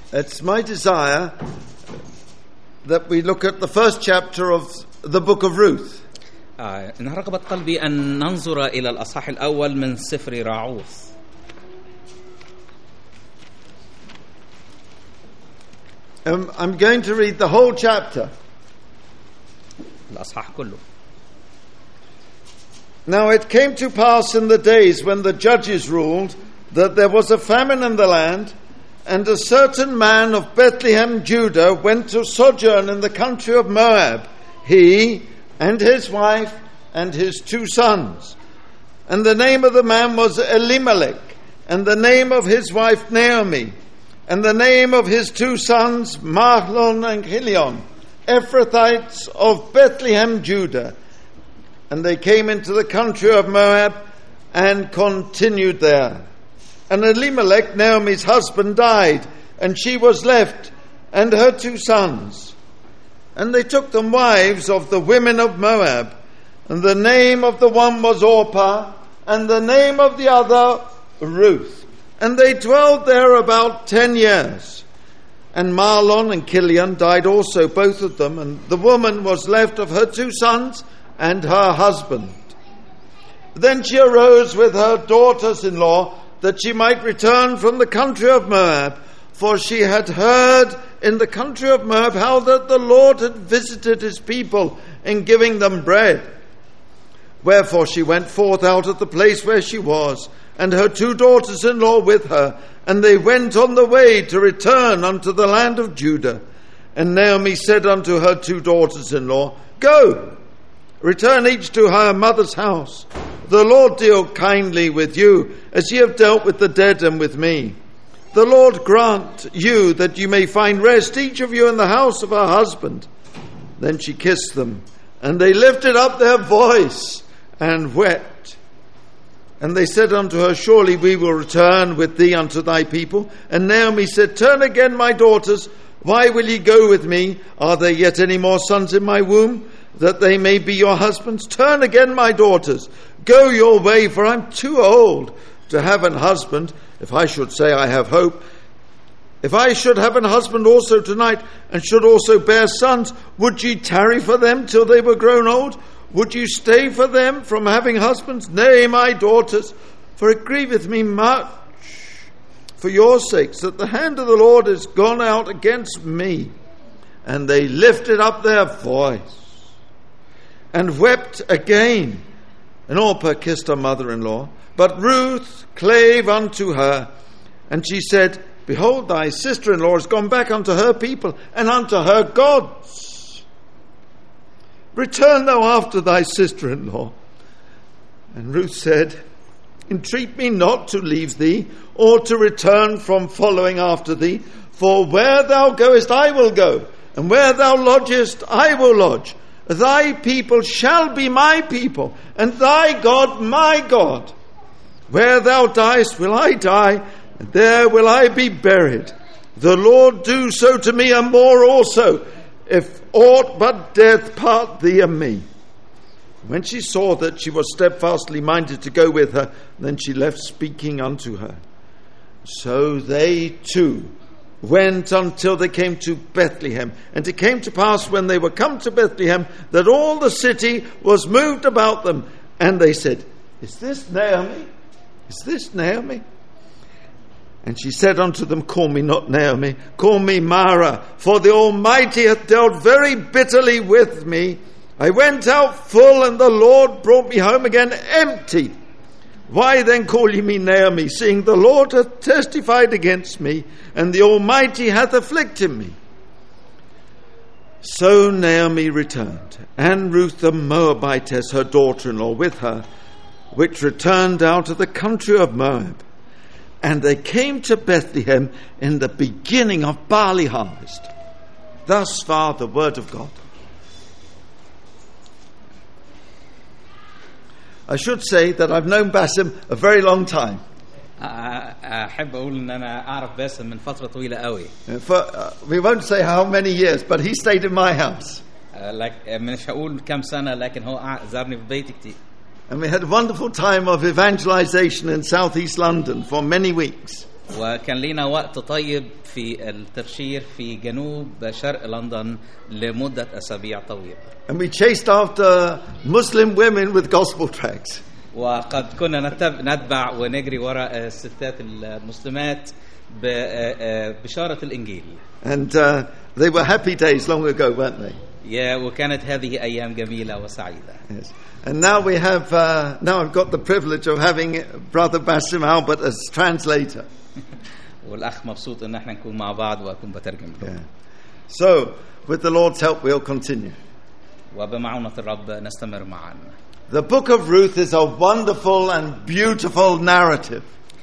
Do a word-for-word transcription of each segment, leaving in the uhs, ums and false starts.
It's my desire that we look at the first chapter of the book of Ruth. آه، إن رغبت قلبي أن ننظر إلى الأصحاح الأول من سفر راعوث. Um, I'm going to read the whole chapter. الأصحاح كله. Now it came to pass in the days when the judges ruled that there was a famine in the land, and a certain man of Bethlehem, Judah, went to sojourn in the country of Moab, he and his wife and his two sons. And the name of the man was Elimelech, and the name of his wife Naomi, and the name of his two sons Mahlon and Chilion, Ephrathites of Bethlehem, Judah. And they came into the country of Moab and continued there. And Elimelech, Naomi's husband, died, and she was left, and her two sons. And they took them wives of the women of Moab, and the name of the one was Orpah, and the name of the other Ruth. And they dwelled there about ten years. And Mahlon and Chilion died also, both of them, and the woman was left of her two sons and her husband. Then she arose with her daughters-in-law, that she might return from the country of Moab, for she had heard in the country of Moab how that the Lord had visited his people in giving them bread. Wherefore she went forth out of the place where she was, and her two daughters-in-law with her, and they went on the way to return unto the land of Judah. And Naomi said unto her two daughters-in-law, Go, return each to her mother's house. The Lord deal kindly with you, as ye have dealt with the dead and with me. The Lord grant you that you may find rest, each of you in the house of her husband. Then she kissed them, and they lifted up their voice and wept. And they said unto her, Surely we will return with thee unto thy people. And Naomi said, Turn again, my daughters. Why will ye go with me? Are there yet any more sons in my womb, that they may be your husbands? Turn again, my daughters. Go your way, for I'm too old to have an husband. If I should say I have hope, if I should have an husband also tonight, and should also bear sons, would ye tarry for them till they were grown old? Would you stay for them from having husbands? Nay, my daughters, for it grieveth me much for your sakes, that the hand of the Lord is gone out against me. And they lifted up their voice and wept again. And Orpah kissed her mother-in-law, but Ruth clave unto her, and she said, Behold, thy sister-in-law is gone back unto her people, and unto her gods. Return thou after thy sister-in-law. And Ruth said, Entreat me not to leave thee, or to return from following after thee, for where thou goest I will go, and where thou lodgest I will lodge. Thy people shall be my people, and thy God my God. Where thou diest will I die, and there will I be buried. The Lord do so to me, and more also, if aught but death part thee and me. When she saw that she was steadfastly minded to go with her, then she left speaking unto her. So they too went until they came to Bethlehem. And it came to pass, when they were come to Bethlehem, that all the city was moved about them. And they said, Is this Naomi? Is this Naomi? And she said unto them, Call me not Naomi, call me Mara, for the Almighty hath dealt very bitterly with me. I went out full, and the Lord brought me home again empty. Why then call ye me Naomi, seeing the Lord hath testified against me, and the Almighty hath afflicted me? So Naomi returned, and Ruth the Moabitess, her daughter-in-law, with her, which returned out of the country of Moab. And they came to Bethlehem in the beginning of barley harvest. Thus far the word of God. I should say that I've known Basim a very long time. أحب أقول إن أنا أعرف باسم من فترة طويلة قوي. For, uh, we won't say how many years, but he stayed in my house. لك مش هقول كم سنة, لكن هو زارني في بيتي كتير. And we had a wonderful time of evangelization in southeast London for many weeks. وكان لنا وقت طيب في التبشير في جنوب شرق لندن لمدة أسابيع طويلة. And we chased after Muslim women with gospel tracts. وقد كنا نتبع ونجري وراء الستات المسلمات ببشارة الإنجيل. And uh, they were happy days long ago, weren't they? يا وكانت هذه أيام جميلة وسعيدة. Yes. And now we have uh, now I've got the privilege of having Brother Basim Albert as translator. والأخ مبسوط إن احنا نكون مع بعض وأكون بترجم له. Yeah. So with the Lord's help we'll continue. وبمعونة الرب نستمر معا. The book of Ruth is a wonderful and beautiful narrative.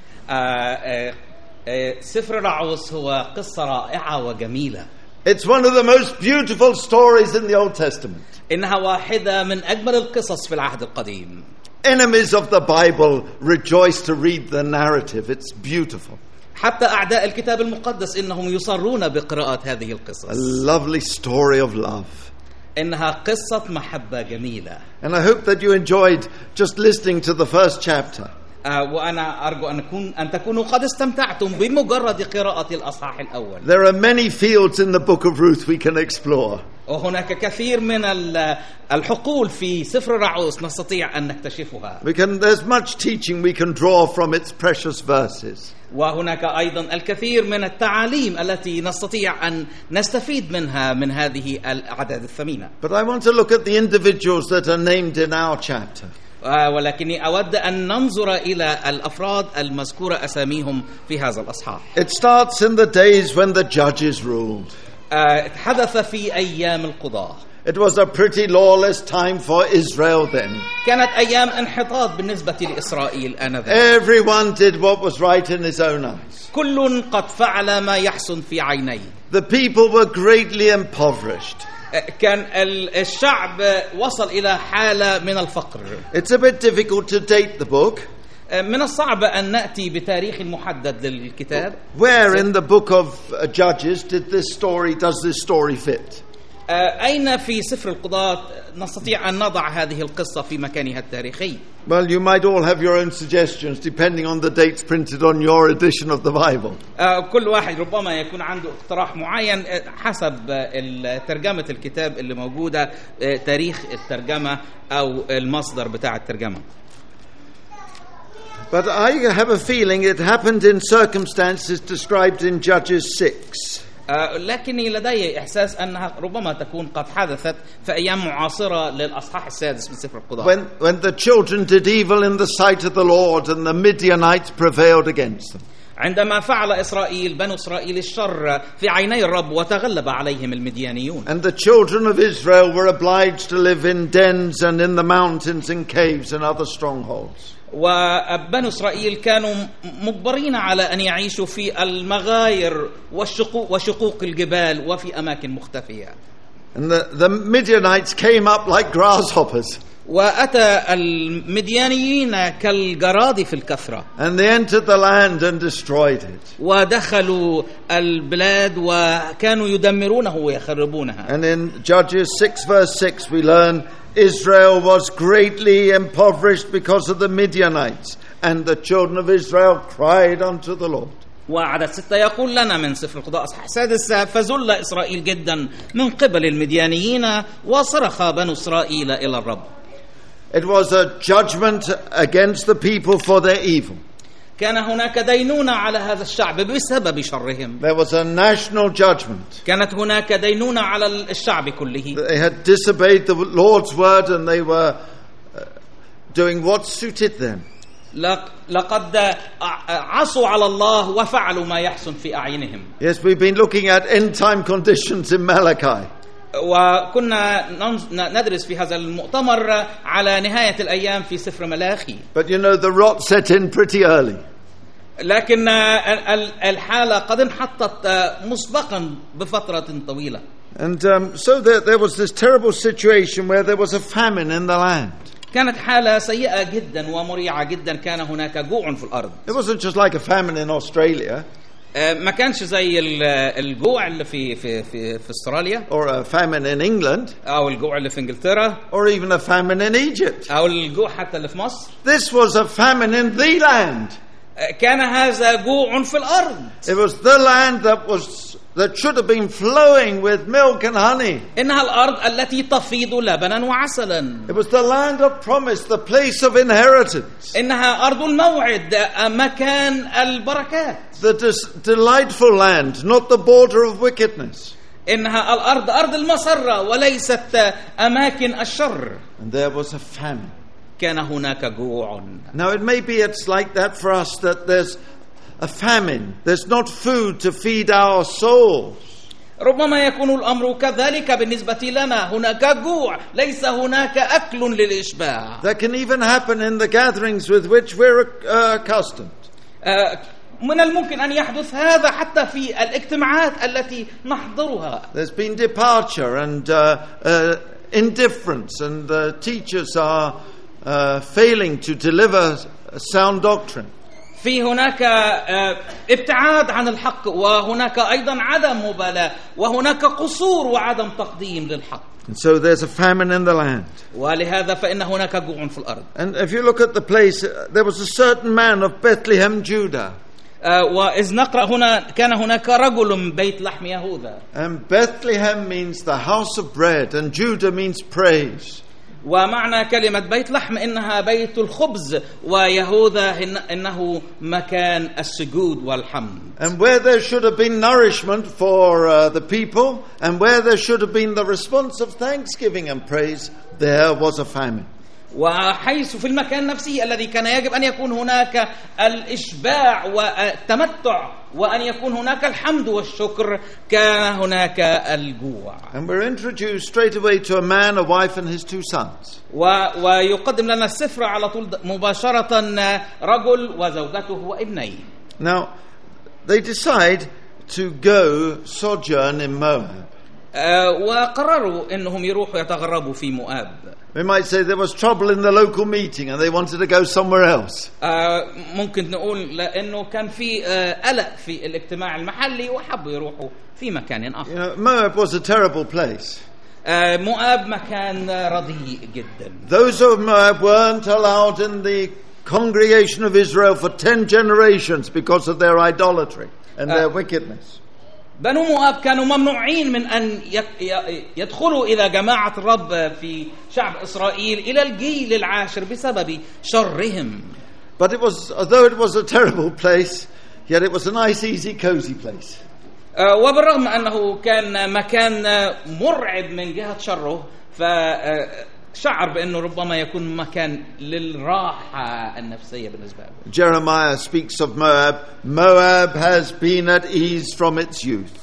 سفر رعوس هو قصة رائعة وجميلة. It's one of the most beautiful stories in the Old Testament. إنها واحدة من أجمل القصص في العهد القديم. Enemies of the Bible rejoice to read the narrative. It's beautiful. حتى أعداء الكتاب المقدس إنهم يصرون بقراءة هذه القصص. A lovely story of love. إنها قصة محبة جميلة. And I hope that you enjoyed just listening to the first chapter. وأنا أرجو أن أكون أن تكونوا قد استمتعتم بمجرد قراءة الأصحاح الأول. There are many fields in the book of Ruth we can explore. وهناك كثير من الحقول في سفر رعوس نستطيع أن نكتشفها. We can, there's much teaching we can draw from its precious verses. وهناك أيضا الكثير من التعاليم التي نستطيع أن نستفيد منها من هذه الأعداد الثمينة. But I want to look at the individuals that are named in our chapter. ولكني أود أن ننظر إلى الأفراد المذكورة أساميهم في هذا الأصحاح. It starts in the days when the judges ruled. حدث في أيام القضاة. It was a pretty lawless time for Israel then. كانت أيام انحطاط بالنسبة لإسرائيل آنذاك. Everyone did what was right in his own eyes. كل قد فعل ما يحسن في عينيه. The people were greatly impoverished. كان الشعب وصل إلى حالة من الفقر. It's a bit difficult to date the book. من الصعب أن نأتي بتاريخ محدد للكتاب. Where in the book of Judges did this story, does this story fit? أين في سفر القضاة نستطيع أن نضع هذه القصة في مكانها التاريخي؟ Well, you might all have your own suggestions depending on the dates printed on your edition of the Bible. كل واحد ربما يكون عنده اقتراح معين حسب ترجمة الكتاب اللي موجودة تاريخ الترجمة أو المصدر بتاع الترجمة. But I have a feeling it happened in circumstances described in Judges six. لكني لدي إحساس أنها ربما تكون قد حدثت في أيام معاصرة للأصحاح السادس من سفر القضاء. When, when the children did evil in the sight of the Lord and the Midianites prevailed against them. عندما فعل إسرائيل بنو إسرائيل الشر في عيني الرب وتغلب عليهم المديانيون. And the children of Israel were obliged to live in dens and in the mountains and caves and other strongholds. وبنو إسرائيل كانوا مجبرين على أن يعيشوا في المغاير والشقوق وشقوق الجبال وفي أماكن مختفية. And the, the Midianites came up like grasshoppers. وأتى المديانيين كالجراد في الكثرة. And they entered the land and destroyed it. ودخلوا البلاد وكانوا يدمرونه ويخربونها. And in Judges six verse six we learn Israel was greatly impoverished because of the Midianites, and the children of Israel cried unto the Lord. وعدد ستة يقول لنا من سفر القضاء أصحاح سادس فذل إسرائيل جدا من قبل المديانيين وصرخ بنو إسرائيل إلى الرب. It was a judgment against the people for their evil. كان هناك دينونة على هذا الشعب بسبب شرهم. There was a national judgment. كانت هناك دينونة على الشعب كله. They had disobeyed the Lord's word and they were doing what suited them. لقد عصوا على الله وفعلوا ما يحسن في أعينهم. Yes, we've been looking at end time conditions in Malachi. وكنا ندرس في هذا المؤتمر على نهاية الأيام في سفر ملاخي. But you know the rot set in pretty early. لكن الحالة قد انحطت مسبقا بفترة طويلة. And um, so there, there was this terrible situation where there was a famine in the land. كانت حالة سيئة جدا ومريعة جدا. كان هناك جوع في الأرض. It wasn't just like a famine in Australia. ما كانش زي الجوع اللي في في في في استراليا. Or a famine in England. أو الجوع اللي في إنجلترا. Or even a famine in Egypt. أو الجوع حتى اللي في مصر. This was a famine in the land. كان هذا جوع في الأرض. It was the land that was that should have been flowing with milk and honey. إنها الأرض التي تفيض لبنا وعسلا. It was the land of promise, the place of inheritance. إنها أرض الموعد، مكان البركات. The dis- delightful land, not the border of wickedness. إنها الأرض أرض المسرة وليست أماكن الشر. And there was a famine. كان هناك جوع. Now it may be it's like that for us, that there's a famine. There's not food to feed our souls. ربما يكون الأمر كذلك بالنسبة لنا، هناك جوع، ليس هناك أكل للإشباع. That can even happen in the gatherings with which we're uh, accustomed. من الممكن أن يحدث هذا حتى في الاجتماعات التي نحضرها. There's been departure and uh, uh, indifference, and the teachers are uh, failing to deliver sound doctrine. في هناك ابتعاد عن الحق، وهناك أيضا عدم مبالاة، وهناك قصور وعدم تقديم للحق. And so there's a famine in the land. ولهذا فإن هناك جوع في الأرض. And if you look at the place, there was a certain man of Bethlehem, Judah. وإذ نقرأ هنا كان هناك رجل من بيت لحم يهوذا. And Bethlehem means the house of bread, and Judah means praise. ومعنى كلمة بيت لحم إنها بيت الخبز، ويهوذا إنه مكان السجود والحمد. And where there should have been nourishment for uh, the people, and where there should have been the response of thanksgiving and praise, there was a famine. وحيث في المكان نفسه الذي كان يجب أن يكون هناك الإشباع والتمتع وأن يكون هناك الحمد والشكر، كان هناك الجوع. And we're introduced straight away to a man, a wife, and his two sons. ويقدم لنا السفر على طول مباشرة رجل وزوجته وابنيه. Now, they decide to go sojourn in Moab. وقرروا أنهم يروحوا يتغربوا في مؤاب. We might say there was trouble in the local meeting and they wanted to go somewhere else. ممكن نقول لأنه كان في قلق في الاجتماع المحلي وحبوا يروحوا في مكان آخر. You know, Moab was a terrible place. مؤاب مكان رديء جدا. Those of Moab weren't allowed in the congregation of Israel for ten generations because of their idolatry and their wickedness. بنو مؤاب كانوا ممنوعين من أن يدخلوا إلى جماعة الرب في شعب إسرائيل إلى الجيل العاشر بسبب شرهم. But it was, although it was a terrible place, yet it was a nice, easy, cozy place. وبالرغم أنه كان مكان مرعب من جهة شره، فشعر بأنه ربما يكون مكان للراحة النفسية بالنسبة له. Jeremiah speaks of Moab. Moab has been at ease from its youth.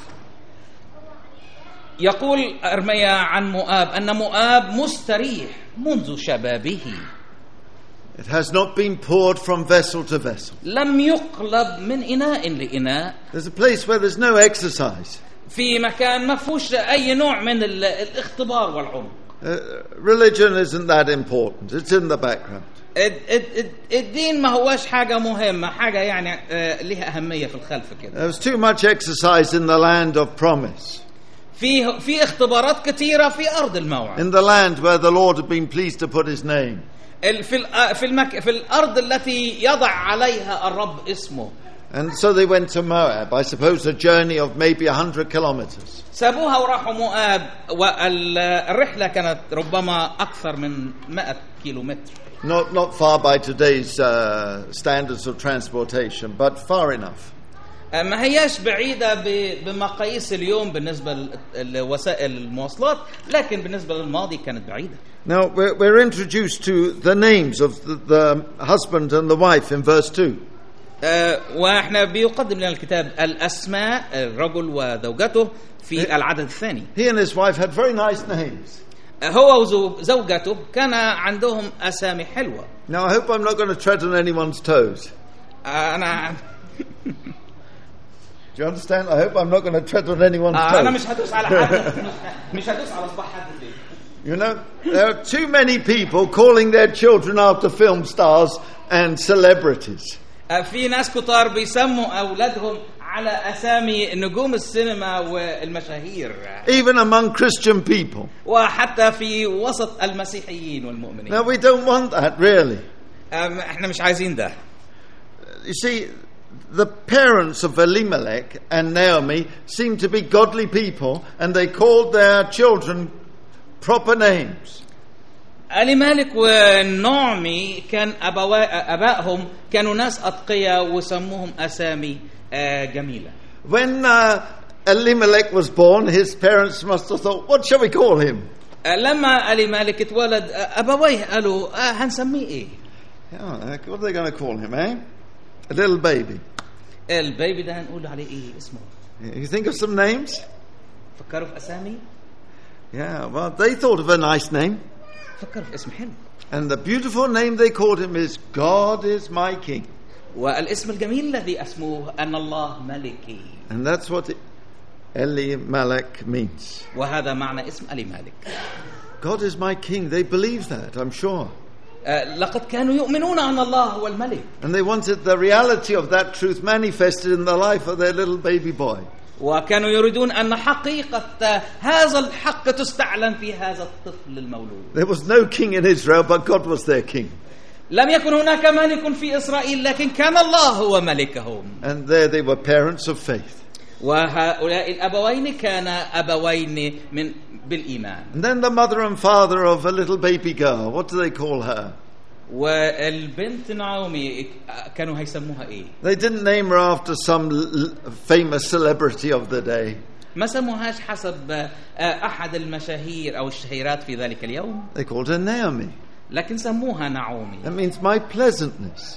يقول أرميا عن مؤاب أن مؤاب مستريح منذ شبابه. It has not been poured from vessel to vessel. لم يقلب من إناء لإناء. There's a place where there's no exercise. في مكان ما فيهوش أي نوع من الاختبار والعمق. Uh, religion isn't that important. It's in the background. الدين ما هوش حاجة مهمة، حاجة يعني لها أهمية في الخلف كده. There was too much exercise in the land of promise. في في اختبارات كثيرة في أرض الموعد. In the land where the Lord had been pleased to put His name. في في المك في الأرض التي يضع عليها الرب اسمه. And so they went to Moab. I suppose a journey of maybe a hundred kilometers. سابوها وراحوا مؤاب، والرحلة كانت ربما أكثر من مئة كيلومتر. Not not far by today's uh, standards of transportation, but far enough. ما هياش بعيدة بمقاييس اليوم بالنسبة لوسائل المواصلات، لكن بالنسبة للماضي كانت بعيدة. Now we're, we're introduced to the names of the, the husband and the wife in verse two. واحنا بيقدم لنا الكتاب الأسماء الرجل وزوجته في العدد الثاني. He and his wife had very nice names. هو وزوجته كان عندهم أسامي حلوة. Now I hope I'm not going to tread on anyone's toes. أنا Do you understand? I hope I'm not going to tread on anyone's toes. أنا مش هدوس على حد، مش هدوس على صباح حد. You know, there are too many people calling their children after film stars and celebrities. في ناس كتار بيسموا أولادهم على أسامي نجوم السينما والمشاهير. Even among Christian people. وحتى في وسط المسيحيين والمؤمنين. Now we don't want that really. إحنا مش عايزين ده. you see, the parents of Elimelech and Naomi seemed to be godly people, and they called their children proper names. أليمالك ونعمي كان أبوا أبائهم كانوا ناس أتقياء وسموهم أسامي جميلة. When uh, Elimelech was born, his parents must have thought, what shall we call him? لما أليمالك اتولد أبويه قالوا هنسميه إيه؟ Yeah, what are they going to call him, eh? A little baby. البيبي ده هنقول عليه إيه اسمه؟ You think of some names? فكروا في أسامي؟ Yeah, well, they thought of a nice name. فكروا في اسم حلو. And the beautiful name they called him is God is my King. والاسم الجميل الذي اسمه أن الله ملكي. And that's what Elimelech means. وهذا معنى اسم أليمالك. God is my King. They believe that, I'm sure. لقد كانوا يؤمنون أن الله هو الملك. And they wanted the reality of that truth manifested in the life of their little baby boy. وكانوا يريدون أن حقيقة هذا الحق تستعلن في هذا الطفل المولود. There was no king in Israel, but God was their king. لم يكن هناك ملك في إسرائيل لكن كان الله هو ملكهم. And there they were parents of faith. وهؤلاء الأبوين كان أبوين من بالإيمان. And then the mother and father of a little baby girl, what do they call her? والبنت نعومي كانوا هيسموها إيه؟ They didn't name her after some famous celebrity of the day. ما سموهاش حسب أحد المشاهير أو الشهيرات في ذلك اليوم. They called her Naomi. لكن سموها نعومي. That means my pleasantness.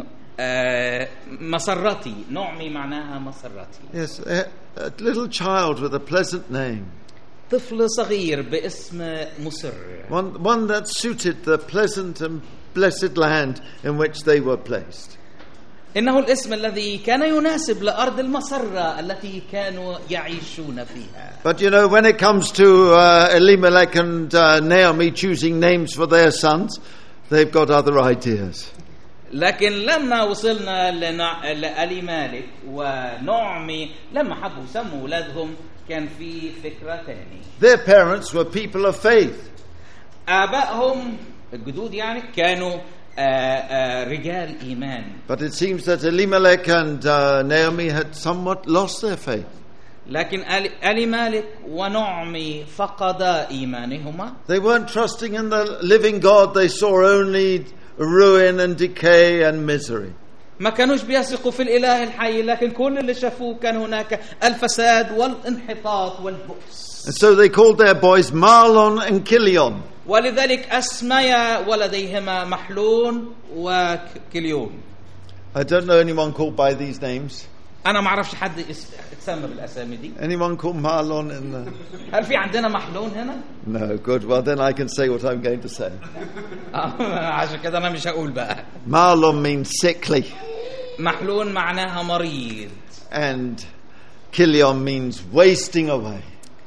مسرتي. نعمي معناها مسرتي. Yes, a, a little child with a pleasant name. طفل صغير باسم مسر. One, one that suited the pleasant and blessed land in which they were placed. إنه الاسم الذي كان يناسب لأرض المسرة التي كانوا يعيشون فيها. But you know, when it comes to uh, Elimelech and uh, Naomi choosing names for their sons, they've got other ideas. لكن لما وصلنا لأليمالك ونعمي لما حبوا يسموا أولادهم كان في فكرة تانية. Their parents were people of faith. آبائهم الجدود يعني كانوا آآ آآ رجال إيمان. But it seems that Elimelech and uh, Naomi had somewhat lost their faith. لكن أليمالك ونعمي فقدا إيمانهما. They weren't trusting in the living God. They saw only ruin and decay and misery. ما كانوش بيثقوا في الإله الحي لكن كل اللي شافوه كان هناك الفساد والانحطاط والبؤس. And so they called their boys Mahlon and Kilion. ولذلك أسميا ولديهما محلون وكليون. I don't know anyone called by these names. أنا ما أعرفش حد يتسمى بالأسامي دي. Anyone called Mahlon in the... هل في عندنا محلون هنا؟ No, good. Well, then I can say what I'm going to say. عشان كده أنا مش هقول بقى. Mahlon means sickly. محلون معناها مريض. And Kilion means wasting away.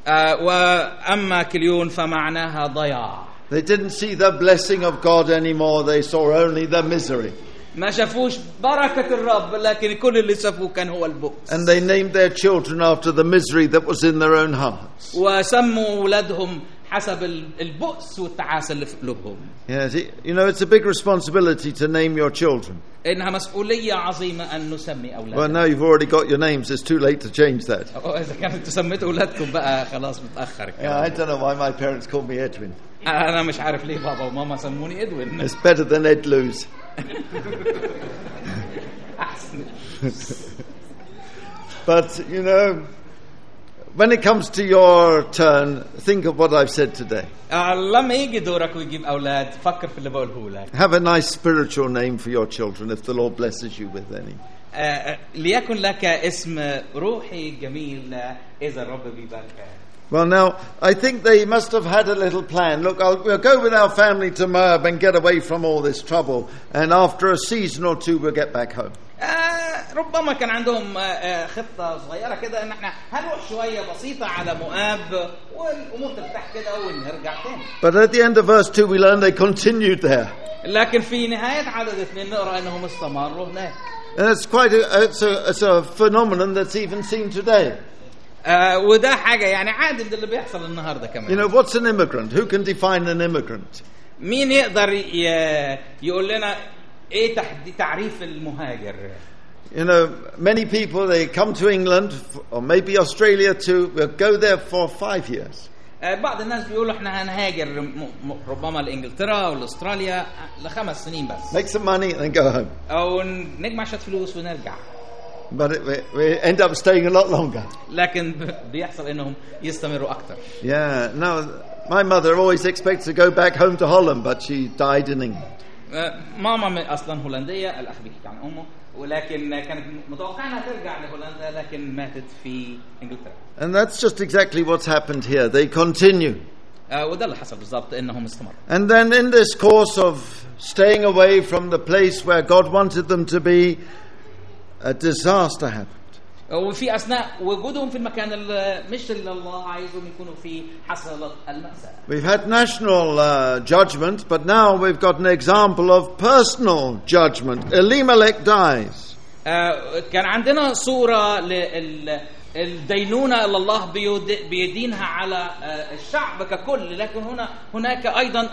وأما كليون فمعناها ضياع. They didn't see the blessing of God anymore. They saw only the misery. ما شافوش بركة الرب لكن كل اللي شافوه كان هو البؤس. And they named their children after the misery that was in their own hearts. وسموا أولادهم حسب البؤس والتعاسة اللي في قلوبهم. Yes, you know, it's a big responsibility to name your children. إنها مسؤولية عظيمة أن نسمي أولادنا. Well, now you've already got your names. It's too late to change that. إذا كانت تسميت أولادكم بقى خلاص متأخر. Yeah, I don't know why my parents called me Edwin. أنا مش عارف ليه بابا وماما سموني إدوين. It's better than Ed Luz. But, you know, when it comes to your turn, think of what I've said today. لما يجي دورك ويجيب أولاد فكر في اللي بقوله لك. Have a nice spiritual name for your children if the Lord blesses you with any. ليكن لك اسم روحي جميل إذا الرب بيباركك. Well, now, I think they must have had a little plan. Look, I'll, we'll go with our family to Moab and get away from all this trouble. And after a season or two, we'll get back home. ربما كان عندهم خطة صغيرة كده إن إحنا هنروح شوية بسيطة على مؤاب والأمور ترتاح كده ونرجع تاني. But at the end of verse two, we learn they continued there. لكن في نهاية عدد اثنين نقرأ أنهم استمروا هناك. And it's quite a, it's a, it's a phenomenon that's even seen today. Uh, وده حاجة يعني عادي من اللي بيحصل النهاردة كمان. You know, what's an immigrant? Who can define an immigrant? مين يقدر يقول لنا ايه تحدي تعريف المهاجر؟ You know, many people, they come to England, or maybe Australia too, will go there for five years. بعض الناس بيقولوا احنا هنهاجر ربما لإنجلترا أو لأستراليا لخمس سنين بس. Make some money and then go home. أو نجمع شوية فلوس ونرجع. But it, we, we end up staying a lot longer. لكن بيحصل إنهم يستمروا أكتر. Yeah, no, my mother always expects to go back home to Holland, but she died in England. ماما أصلا هولندية، الأخ بيحكي عن أمه، ولكن كانت متوقعة أنها ترجع لهولندا لكن ماتت في إنجلترا. And that's just exactly what's happened here. They continue. وده اللي حصل بالضبط إنهم استمروا. And then in this course of staying away from the place where God wanted them to be, a disaster happened. وفي أثناء وجودهم في المكان اللي مش اللي الله عايزهم يكونوا فيه حصلت المأساة. We've had national uh, judgment, but now we've got an example of personal judgment. Elimelech dies. كان عندنا صورة للدينونة اللي الله بيدينها على الشعب ككل، لكن هنا هناك أيضا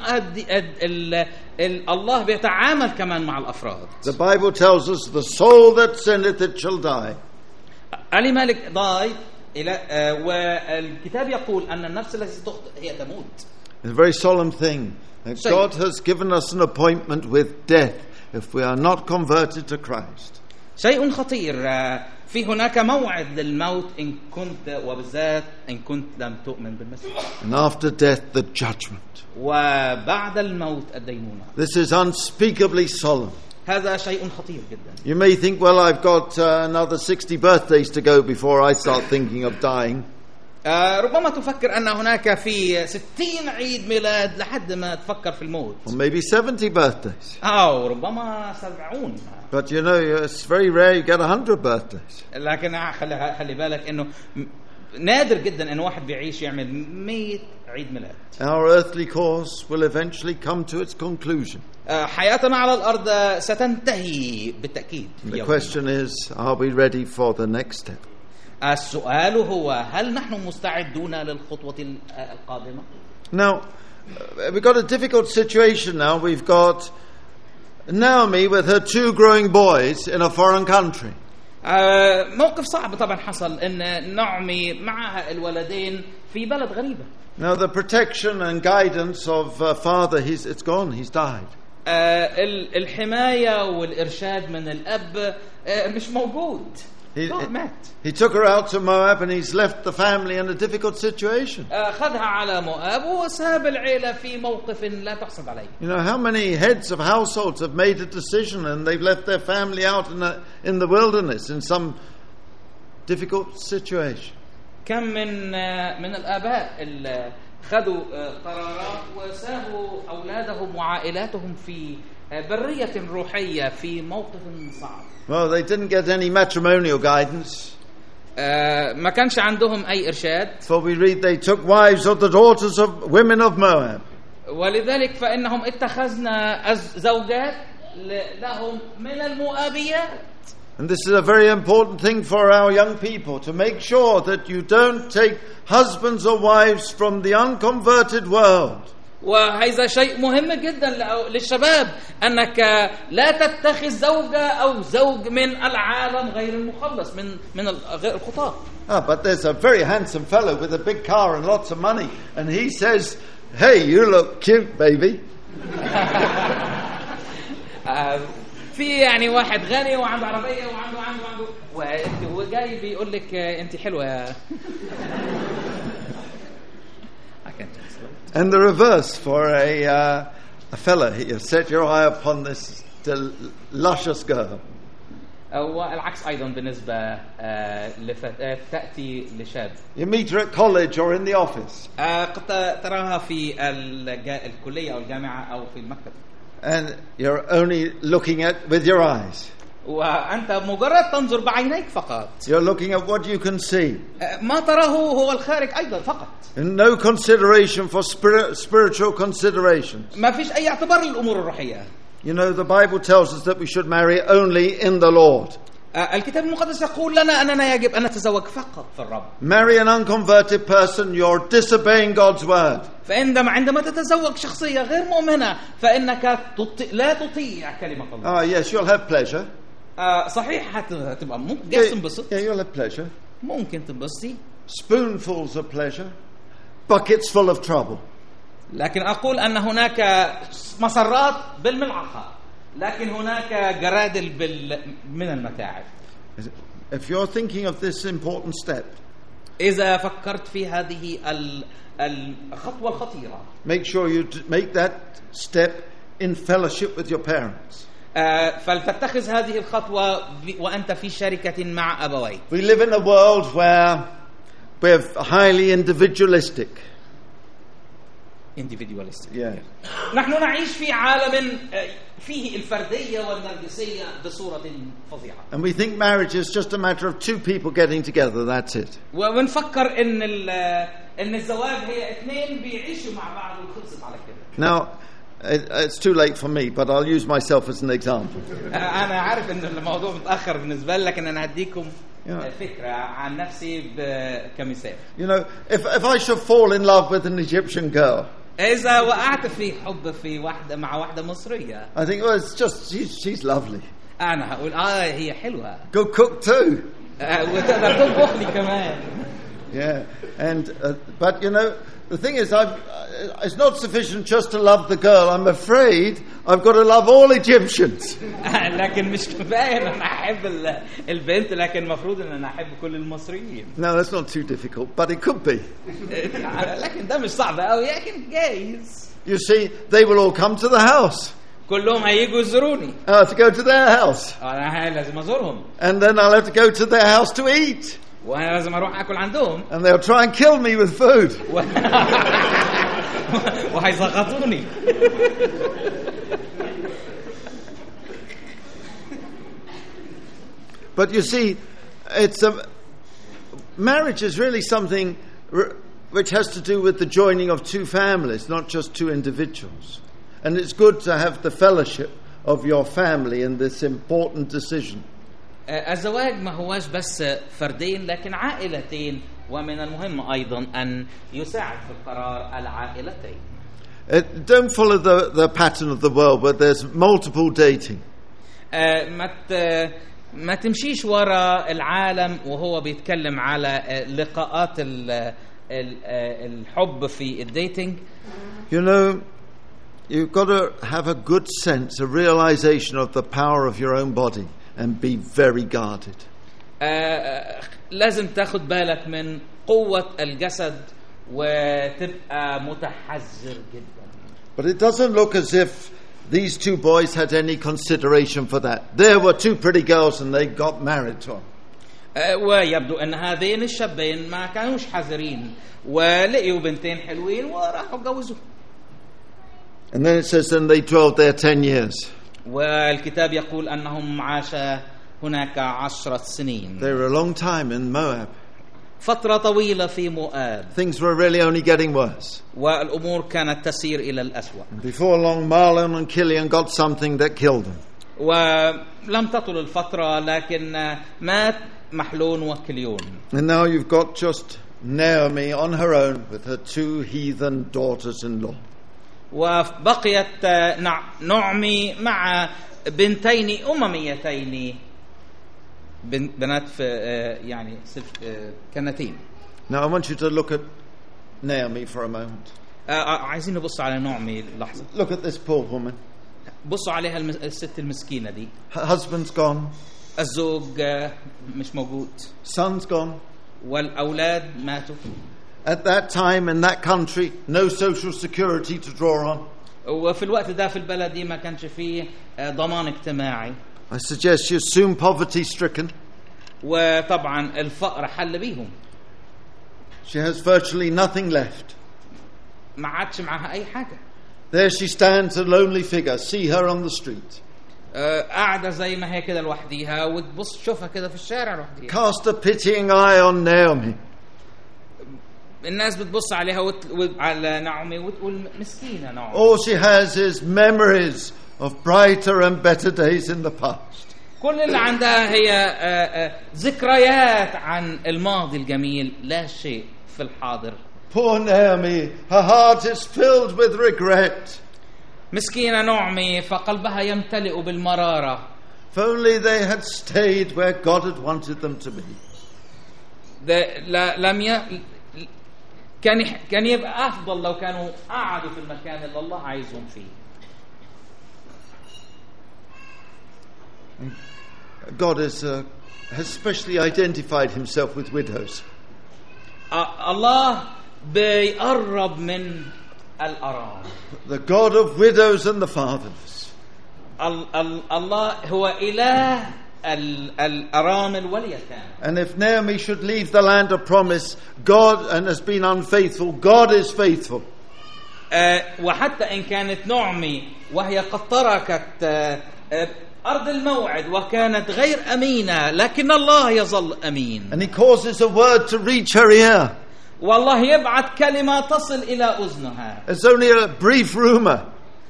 الله بيتعامل كمان مع الأفراد. The Bible tells us the soul that sinneth it shall die. أليملك ضاي إلى والكتاب يقول أن النفس التي تخطئ هي تموت. It's a very solemn thing that God has given us an appointment with death if we are not converted to Christ. شيء خطير، في هناك موعد للموت إن كنت وبالذات إن كنت لم تؤمن بالمسيح. And after death the judgment. وبعد الموت الدينونة. This is unspeakably solemn. هذا شيء خطير جدا. You may think, well, I've got uh, another sixty birthdays to go before I start thinking of dying. آه ربما تفكر أن هناك في ستين عيد ميلاد لحد ما تفكر في الموت. Or maybe seventy birthdays. أو ربما سبعون. But you know, it's very rare you get a hundred birthdays. لكن خلي خلي بالك إنه نادر جدا إن واحد بيعيش يعمل مية عيد ميلاد. Our earthly course will eventually come to its conclusion. حياتنا على الأرض ستنتهي بالتأكيد. The question is, are we ready for the next step? السؤال هو هل نحن مستعدون للخطوة القادمة؟ Now, we've got a difficult situation now. We've got Naomi with her two growing boys in a foreign country. موقف صعب طبعا حصل إن نعمي معها الولدين في بلد غريبة. Now the protection and guidance of uh, father, he's it's gone. He's died. الحماية والإرشاد من الأب مش موجود. He, he took her out to Moab and he's left the family in a difficult situation. أخذها على مواب وساب العيلة في موقف لا تحسد عليه. You know, how many heads of households have made a decision and they've left their family out in the, in the wilderness in some difficult situation. كم من من الآباء اللي خذوا قرارات وسابوا أولادهم وعائلاتهم في برية روحية في موقف صعب. Well, they didn't get any matrimonial guidance. ما كانش عندهم أي إرشاد. For we read they took wives of the daughters of women of Moab. ولذلك فإنهم اتخذنا زوجات لهم من المؤابيات. And this is a very important thing for our young people, to make sure that you don't take husbands or wives from the unconverted world. وهذا شيء مهم جدا للشباب أنك لا تتخذ زوجة أو زوج من العالم غير المخلص من من غير الخطاة. Ah, but there's a very handsome fellow with a big car and lots of money, and he says, "Hey, you look cute, baby." في يعني واحد غني وعنده عربية وعنده عنده عنده وهو جاي بيقول لك أنت حلوة يا. And the reverse for a uh, a fella, you set your eye upon this luscious girl. والعكس أيضا بالنسبة لفتاة تأتي لشاب. You meet her at college or in the office. قد تراها في الكلية أو الجامعة أو في المكتب. And you're only looking at with your eyes. وأنت مجرد تنظر بعينيك فقط. You're looking at what you can see. ما تراه هو الخارج أيضا فقط. And no consideration for spirit, spiritual considerations. ما فيش أي اعتبار للأمور الروحية. You know, the Bible tells us that we should marry only in the Lord. الكتاب المقدس يقول لنا أننا يجب أن نتزوج فقط في الرب. Marry an unconverted person, you're disobeying God's word. فعندما عندما تتزوج شخصية غير مؤمنة فإنك تطيع لا تطيع كلمة الله. Ah, yes, you'll have pleasure. آه صحيح هتبقى ممكن جالس تنبسط. Yeah, you'll have pleasure. ممكن تنبسطي. Spoonfuls of pleasure, buckets full of trouble. لكن أقول أن هناك مسرات بالملعقة، لكن هناك جرادل بال من المتاعب. If you're thinking of this important step, إذا فكرت في هذه الخطوة الخطيرة, make sure you make that step in fellowship with your parents. فلتتخذ هذه الخطوة وأنت في شركة مع أبويك. We live in a world where we're highly individualistic. individualistic. Yeah. نحن نعيش في عالم فيه الفردية والنرجسية بصورة فظيعة. And we think marriage is just a matter of two people getting together, that's it. ونفكر إن إن الزواج هي اثنين بيعيشوا مع بعض وخلصت على كده. Now, it's too late for me, but I'll use myself as an example. أنا عارف إن الموضوع متأخر بالنسبة لي، لكن أنا هديكم فكرة عن نفسي كمثال. You know, if if I should fall in love with an Egyptian girl, إذا وقعت في حب في واحدة مع واحدة مصرية, I think, well, it's just she's she's lovely. أنا هقول آه هي حلوة. Go cook too. وتقدر تطبخ لي كمان. Yeah, and uh, but you know, the thing is, I've, uh, it's not sufficient just to love the girl. I'm afraid I've got to love all Egyptians. لكن مش كفاية إن أنا أحب البنت، لكن المفروض إن أنا أحب كل المصريين. No, that's not too difficult, but it could be. لكن ده مش صعب أوي، لكن جايز. You see, they will all come to the house. كلهم هيجوا يزوروني. I have to go to their house. أنا لازم أزورهم. And then I'll have to go to their house to eat. وأنا لازم أروح أكل عندهم. And they'll try and kill me with food. وهيزغطوني. But you see, it's a marriage is really something r- which has to do with the joining of two families, not just two individuals. And it's good to have the fellowship of your family in this important decision. الزواج ما هواش بس فردين لكن عائلتين، ومن المهم أيضا أن يساعد في القرار العائلتين. Uh, don't follow the, the pattern of the world where there's multiple dating. uh, ما ت, ما تمشيش ورا العالم وهو بيتكلم على لقاءات ال, ال, الحب في الديتينج. You know, you've got to have a good sense, a realization of the power of your own body and be very guarded. uh, لازم تاخد بالك من قوة الجسد وتبقى متحذر جدا. But it doesn't look as if these two boys had any consideration for that. There were two pretty girls and they got married to them. ويبدو أن هذين الشابين ما كانوش حذرين ولقيوا بنتين حلوين وراحوا اتجوزوا. And then it says then they dwelled there ten years. والكتاب يقول أنهم عاشا هناك عشرة سنين. They were a long time in Moab. فترة طويلة في مؤاب. Things were really only getting worse. والأمور كانت تسير إلى الأسوأ. Before long, Mahlon and Chilion got something that killed them. ولم تطل الفترة لكن مات محلون وكليون. And now you've got just Naomi on her own with her two heathen daughters-in-law. وبقيت نعمي مع بنتين أمميتين بنات في يعني كنتين. Now I want you to look at Naomi for a moment. عايزين نبص على نعمي لحظة. Look at this poor woman. بصوا عليها الست المسكينة دي. Her husband's gone. الزوج مش موجود. Son's gone. والأولاد ماتوا. At that time in that country, no social security to draw on. وفي الوقت ده في البلد دي ما كانش فيه ضمان اجتماعي. I suggest you're soon poverty stricken. وطبعا الفقر حل بيهم. She has virtually nothing left. ما عادش معها أي حاجة. There she stands, a lonely figure. See her on the street. قاعدة زي ما هي كده لوحديها وتبص تشوفها كده في الشارع لوحديها. Cast a pitying eye on Naomi. الناس بتبص عليها وت... على نعمي وتقول مسكينة نعمي. All she has is memories of brighter and better days in the past. كل اللي عندها هي ذكريات عن الماضي الجميل، لا شيء في الحاضر. Poor Naomi, her heart is filled with regret. مسكينة نعمي فقلبها يمتلئ بالمرارة. If only they had stayed where God had wanted them to be. لم ي... كان كان يبقى أفضل لو كانوا قعدوا في المكان اللي الله عايزهم فيه. God is, uh, has specially identified himself with widows. الله بيقرب من الأرامل. The God of widows and the fatherless. الله هو إله الأرامل واليتامى. And if Naomi should leave the land of promise, God and has been unfaithful, God is faithful. وحتى إن كانت نعمي وهي قد تركت أرض الموعد وكانت غير أمينة، لكن الله يظل أمين. And he causes a word to reach her ear. والله يبعث كلمة تصل إلى أذنها. It's only a brief rumor.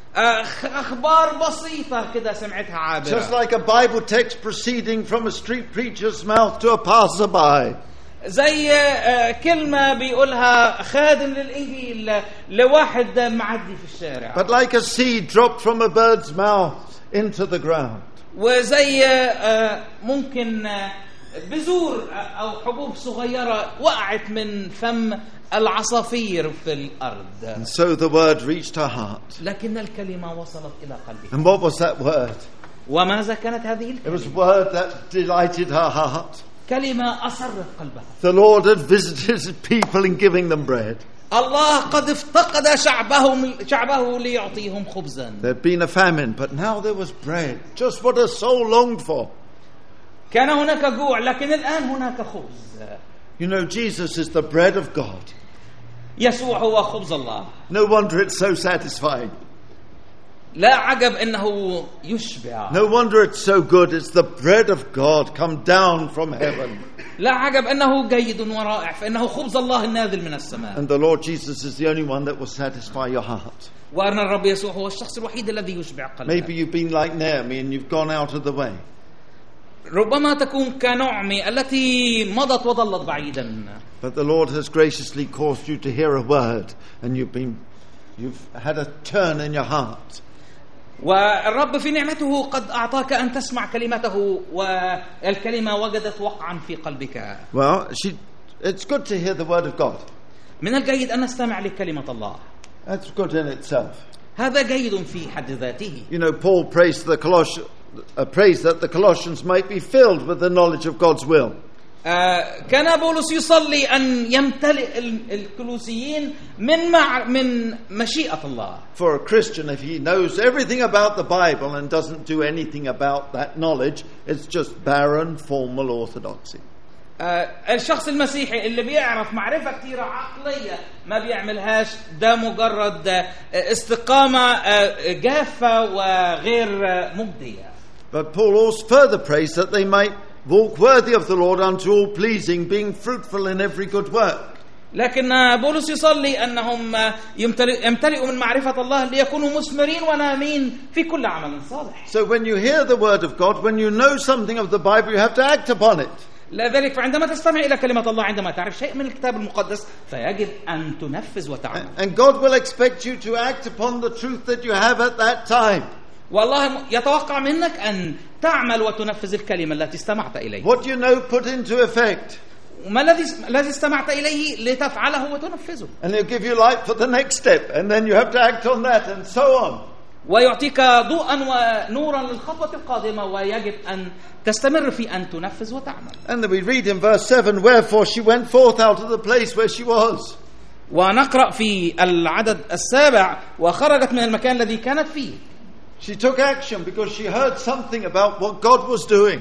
أخبار بسيطة كده سمعتها عابرة. Just like a Bible text proceeding from a street preacher's mouth to a passerby. زي كلمة بيقولها خادم للإنجيل لواحد معدي في الشارع. But like a seed dropped from a bird's mouth into the ground. وزي ممكن بذور أو حبوب صغيرة وقعت من فم العصافير في الأرض. And so the word reached her heart. لكن الكلمة وصلت إلى قلبها. And what was that word? وماذا كانت هذه الكلمة؟ It was a word that delighted her heart. كلمة أسرت قلبها. The Lord had visited his people in giving them bread. الله قد افتقد شعبه شعبه ليعطيهم خبزا. There had been a famine, but now there was bread, just what a soul longed for. كان هناك جوع لكن الآن هناك خبز. You know, Jesus is the bread of God. يسوع هو خبز الله. No wonder it's so satisfying. لا عجب إنه يشبع. No wonder it's so good. It's the bread of God come down from heaven. لا عجب أنه جيد ورائع فإنه خبز الله النازل من السماء. And the Lord Jesus is the only one that will satisfy your heart. وأن الرب يسوع هو الشخص الوحيد الذي يشبع قلبك. Maybe you've been like Naomi and you've gone out of the way. ربما تكون كنعمي التي مضت وظلت بعيدا. But the Lord has graciously caused you to hear a word, and you've been, you've had a turn in your heart. والرب في نعمته قد أعطاك أن تسمع كلمته والكلمة وجدت وقعا في قلبك. Well, she, it's good to hear the word of God. من الجيد أن نستمع لكلمة الله. That's good in itself. هذا جيد في حد ذاته. You know, Paul prays the Colossians, uh, prays that the Colossians might be filled with the knowledge of God's will. آه كان بولس يصلي أن يمتلئ الكلوسيين من مع من مشيئة الله. For a Christian, if he knows everything about the Bible and doesn't do anything about that knowledge, it's just barren, formal orthodoxy. آه الشخص المسيحي اللي بيعرف معرفة كثيرة عقلية ما بيعملهاش، ده مجرد استقامة جافة وغير مجدية. But Paul also further prays that they might walk worthy of the Lord unto all pleasing, being fruitful in every good work. لكن بولس يصلي أنهم يمتلئوا من معرفة الله ليكونوا مثمرين ونامين في كل عمل صالح. So when you hear the word of God, when you know something of the Bible, you have to act upon it. لذلك فعندما تستمع إلى كلمة الله، عندما تعرف شيء من الكتاب المقدس فيجب أن تنفذ وتعمل. And God will expect you to act upon the truth that you have at that time. والله يتوقع منك أن تعمل وتنفذ الكلمة التي استمعت إليها. What you know put into effect. وما الذي الذي استمعت إليه لتفعله وتنفذه. And he'll give you light for the next step, and then you have to act on that, and so on. ويعطيك ضوءا ونورا للخطوة القادمة ويجب أن تستمر في أن تنفذ وتعمل. And then we read in verse seven, wherefore she went forth out of the place where she was. ونقرأ في العدد السابع وخرجت من المكان الذي كانت فيه. She took action because she heard something about what God was doing.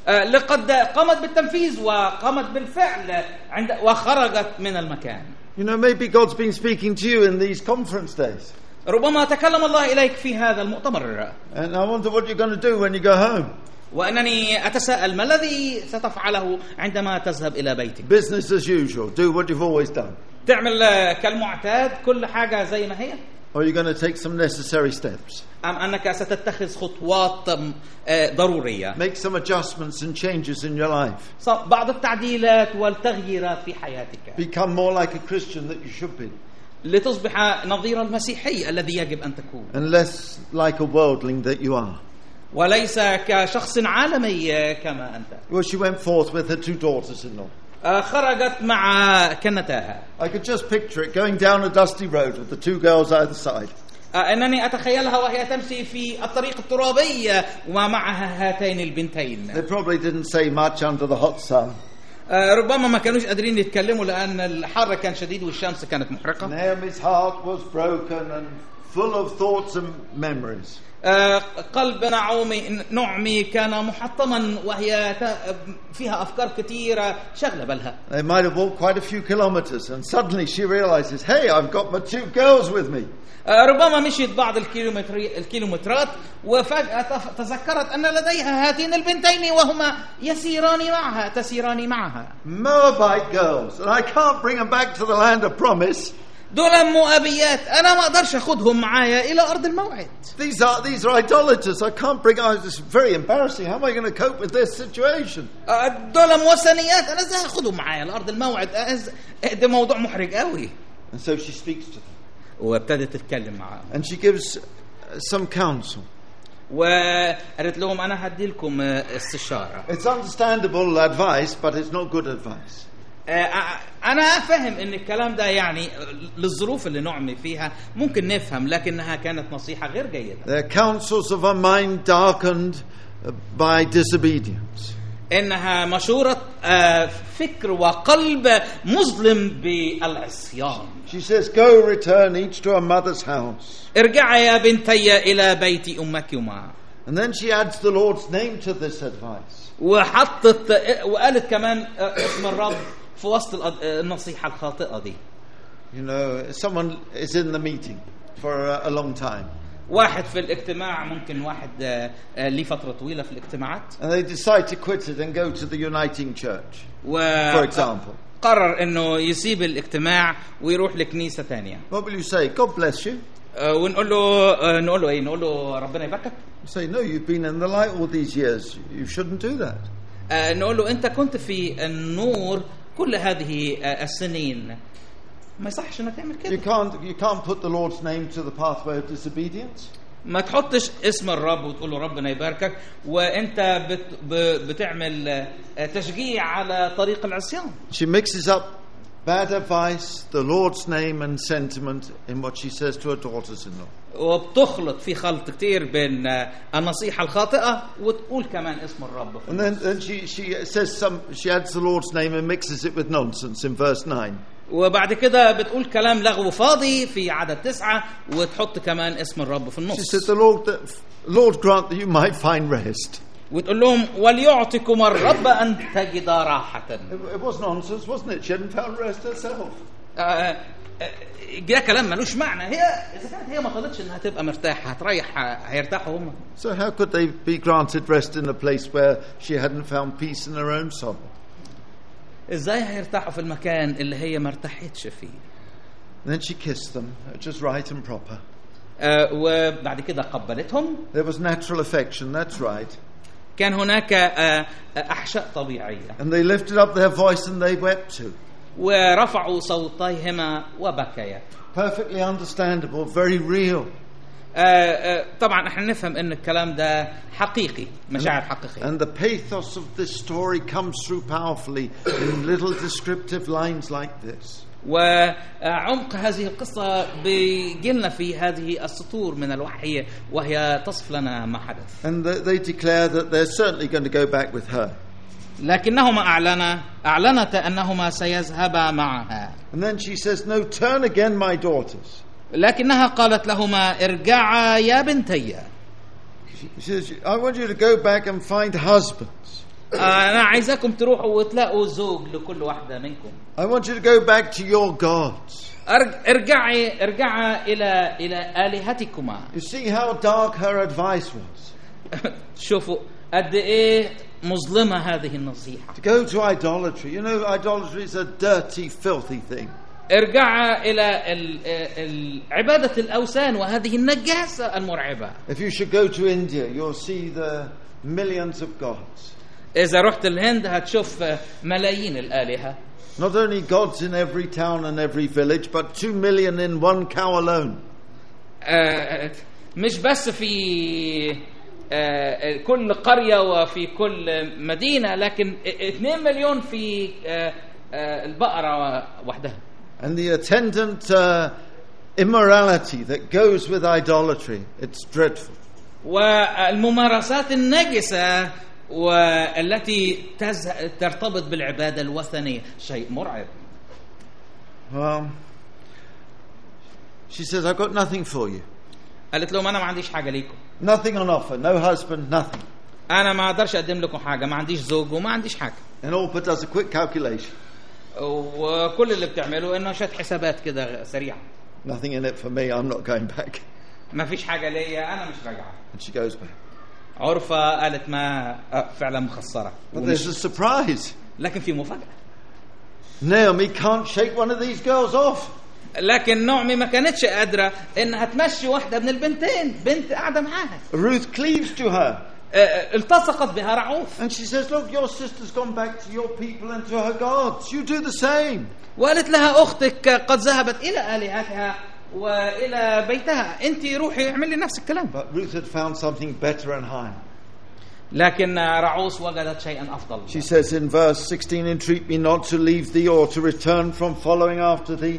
لقد قامت بالتنفيذ وقامت بالفعل عند وخرجت من المكان. You know, maybe God's been speaking to you in these conference days. ربما تكلم الله إليك في هذا المؤتمر. And I wonder what you're going to do when you go home. وأنني أتساءل ما الذي ستفعله عندما تذهب إلى بيتك. Business as usual. Do what you've always done. تعمل كالمعتاد كل حاجة زي ما هي. or are you going to take some necessary steps? أم أنك ستتخذ خطوات ضرورية. Make some adjustments and changes in your life. بعض التعديلات والتغييرات في حياتك. Become more like a Christian that you should be. لتصبح نظير المسيحي الذي يجب أن تكون. And less like a worldling that you are. وليس كشخص عالمي كما أنت. Well, she went forth with her two daughters-in-law. خرجت مع كنتاها. I could just picture it going down a dusty road with the two girls either side. أنني أتخيلها وهي تمشي في الطريق الترابي ومعها هاتين البنتين. They probably didn't say much under the hot sun. ربما ما كانوش قادرين يتكلموا لأن الحر كان شديد والشمس كانت محرقة. Naomi's heart was broken and full of thoughts and memories. قلب نعومي نعمي كان محطما وهي فيها أفكار كثيرة شغلة بالها. They might have walked quite a few kilometers and suddenly she realizes, hey, I've got my two girls with me. ربما مشيت بعض الكيلومترات وفجأة تذكرت أن لديها هاتين البنتين وهما يسيران معها تسيران معها. Moabite girls, and I can't bring them back to the land of promise. دول مؤابيات أنا ما أقدرش أخذهم معايا إلى أرض الموعد. These are these are idolaters. I can't bring. Oh, this is very embarrassing. How am I going to cope with this situation? دول موثنيات أنا إزاي أخذهم معايا لأرض الموعد؟ ده موضوع محرج قوي. And so she speaks to them. وابتدت تتكلم معاهم. And she gives some counsel. وقالت لهم أنا هدي لكم استشارة. It's understandable advice, but it's not good advice. أنا فاهم إن الكلام ده يعني للظروف اللي نعمي فيها ممكن نفهم لكنها كانت نصيحة غير جيدة. They're counsels of a mind darkened by disobedience. إنها مشورة فكر وقلب مظلم بالعصيان. She says, "Go, return each to her mother's house." ارجعا يا بنتي إلى بيت أمكما. And then she adds the Lord's name to this advice. وحطت وقالت كمان اسم الرب في وسط النصيحة الخاطئة دي. You know, someone is in the meeting for a, a long time. واحد في الاجتماع ممكن واحد ليه فترة طويلة في الاجتماعات. And they decide to quit it and go to the uniting church. For example. قرر إنه يسيب الاجتماع ويروح لكنيسة ثانية. What will you say? God bless you. ونقول له نقول له إيه؟ نقول له ربنا يباركك. You say, no, you've been in the light all these years. You shouldn't do that. نقول له أنت كنت في النور كل هذه السنين. ما يصحش إنك تعمل كده. You can't you can't put the Lord's name to the pathway of disobedience. ما تحطش اسم الرب وتقول له ربنا يباركك وأنت بت بتعمل تشجيع على طريق العصيان. She mixes up bad advice, the Lord's name and sentiment in what she says to her daughters-in-law. وبتخلط في خلط كتير بين النصيحة الخاطئة وتقول كمان اسم الرب. And then, then she she says some she adds the Lord's name and mixes it with nonsense in verse nine. وبعد كده بتقول كلام لغو فاضي في عدد تسعة وتحط كمان اسم الرب في النص. She said, the Lord, the Lord grant that you might find rest. وتقول لهم وليعطيكم الرب أن تجد راحة. It was nonsense, wasn't it? She hadn't found rest herself. ده كلام ملوش معنى. هي إذا كانت هي ما طلبتش إنها تبقى مرتاحة هتريح هيرتاحوا هم. So how could they be granted rest in a place where she hadn't found peace in her own soul? إزاي هيرتاحوا في المكان اللي هي ما ارتاحتش فيه؟ Then she kissed them, just right and proper. وبعد كده قبلتهم. There was natural affection, that's right. كان هناك أحشاء طبيعية. And they lifted up their voice and they wept too. ورفعوا صوتيهما وبكيا. Perfectly understandable, very real. طبعا احنا نفهم ان الكلام ده حقيقي مشاعر حقيقية. And the pathos of this story comes through powerfully in little descriptive lines like this. وعمق هذه القصة بيجيلنا في هذه السطور من الوحي وهي تصف لنا ما حدث. And they declare that they're certainly going to go back with her. لكنهما أعلنا أعلنتا أنهما سيذهبا معها. And then she says, no, turn again, my daughters. لكنها قالت لهما ارجعا يا بنتي. She says, I want you to go back and find husbands. أنا عايزاكم تروحوا وتلاقوا زوج لكل واحدة منكم. I want you to go back to your gods. ارجعي ارجعا إلى إلى آلهتكما. You see how dark her advice was. شوفوا قد إيه مظلمة هذه النصيحة. To go to idolatry. You know, idolatry is a dirty, filthy thing. ارجع إلى ال- ال- عبادة الأوثان وهذه النجاسة المرعبة. If you should go to India, you'll see the millions of gods. إذا رحت الهند هتشوف ملايين الآلهة. Not only gods in every town and every village, but two million in one cow alone. آه، مش بس في آه، كل قرية وفي كل مدينة، لكن اثنين مليون في آه، آه، البقرة وحدها. And the attendant uh, immorality that goes with idolatry, it's dreadful. والممارسات النجسة والتي تز- ترتبط بالعبادة الوثنية شيء مرعب. Well, she says, I've got nothing for you. قالت لهم أنا ما عنديش حاجة ليكم، Nothing on offer, no husband, nothing. أنا ما أقدرش أقدم لكم حاجة، ما عنديش زوج وما عنديش حاجة. And Orpah does a quick calculation. وكل اللي بتعمله إنه شات حسابات كده سريعة. Nothing in it for me, I'm not going back. ما فيش حاجة ليا، أنا مش راجعة. And she goes back. عرفة قالت ما آه، فعلا مخسرة. But there's a surprise. لكن في مفاجأة. Naomi can't shake one of these girls off. لكن نعمي ما كانتش قادرة إنها تمشي واحدة من البنتين، بنت قاعدة معاها. Ruth cleaves to her. آه، التصقت بها رعوف. And she says, look, your sister's gone back to your people and to her gods. You do the same. وقالت لها أختك قد ذهبت إلى آلهتها وإلى بيتها، أنت روحي اعملي نفس الكلام. But Ruth had found something better and higher. لكن رعوس وجدت شيئا أفضل. She says in verse sixteen, entreat me not to leave thee or to return from following after thee.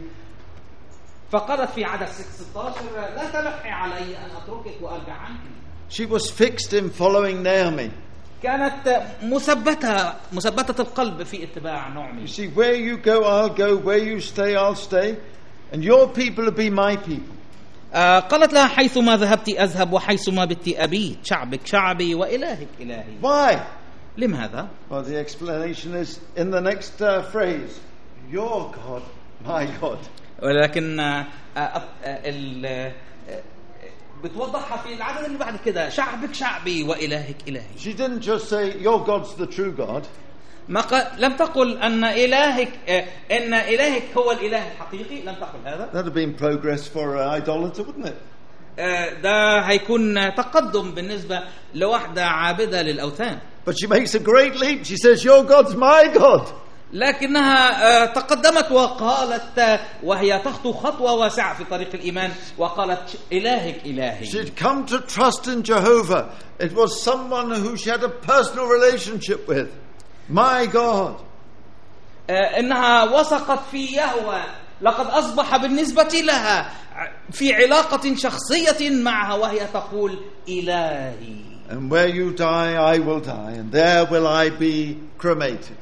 فقالت في عدد ستة عشر لا تلحي علي أن أتركك وأرجع عنك. She was fixed in following Naomi. كانت مثبتة مثبتة القلب في اتباع نعمي. You see, where you go, I'll go. Where you stay, I'll stay. And your people will be my people. آه قالت لها حيثما ذهبت أذهب وحيثما بت أبيت، شعبك شعبي وإلهك إلهي. Why? لماذا؟ Well, the explanation is in the next uh, phrase. Your God, my God. ولكن آه آه ال آه بتوضحها في العدد اللي بعد كده، شعبك شعبي وإلهك إلهي. She didn't just say, your God's the true God. ما ق... لم تقل أن إلهك آه أن إلهك هو الإله الحقيقي، لم تقل هذا. That would have been progress for an idolater, wouldn't it? آه ده هيكون تقدم بالنسبة لوحدة عابدة للأوثان. But she makes a great leap. She says, your God's my God. لكنها تقدمت وقالت وهي تخطو خطوة واسعة في طريق الإيمان وقالت إلهك إلهي. She'd come to trust in Jehovah. It was someone who she had a personal relationship with. My God. إنها وثقت في يهوه، لقد أصبح بالنسبة لها في علاقة شخصية معها وهي تقول إلهي. And where you die, I will die, and there will I be cremated.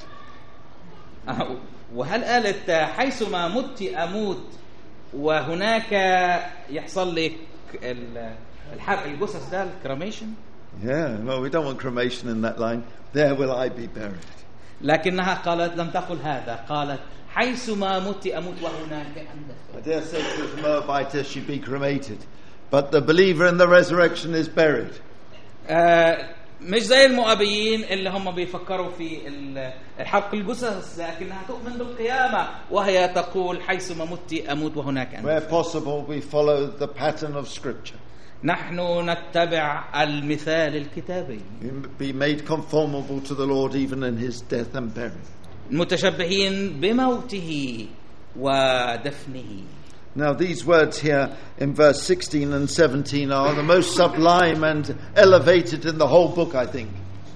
وهل قالت حيثما مت أموت وهناك يحصل لك الحرق الجثث ده الكريميشن؟ Yeah, well, we don't want cremation in that line. There will I be buried. لكنها قالت لم تقل هذا، قالت حيثما مت أموت وهناك أندفن. I dare say to the Moabitess she'd be cremated, but the believer in the resurrection is buried. آه مش زي المؤابيين اللي هم بيفكروا في الحرق الجثث، لكنها تؤمن بالقيامة وهي تقول حيثما مت أموت وهناك أندفن. Where possible, we follow the pattern of Scripture. نحن نتبع المثال الكتابي. Be made conformable to the Lord even in his death and burial. متشبهين بموته ودفنه. Now these words here in verse sixteen and seventeen are the most sublime and elevated in the whole book, I think.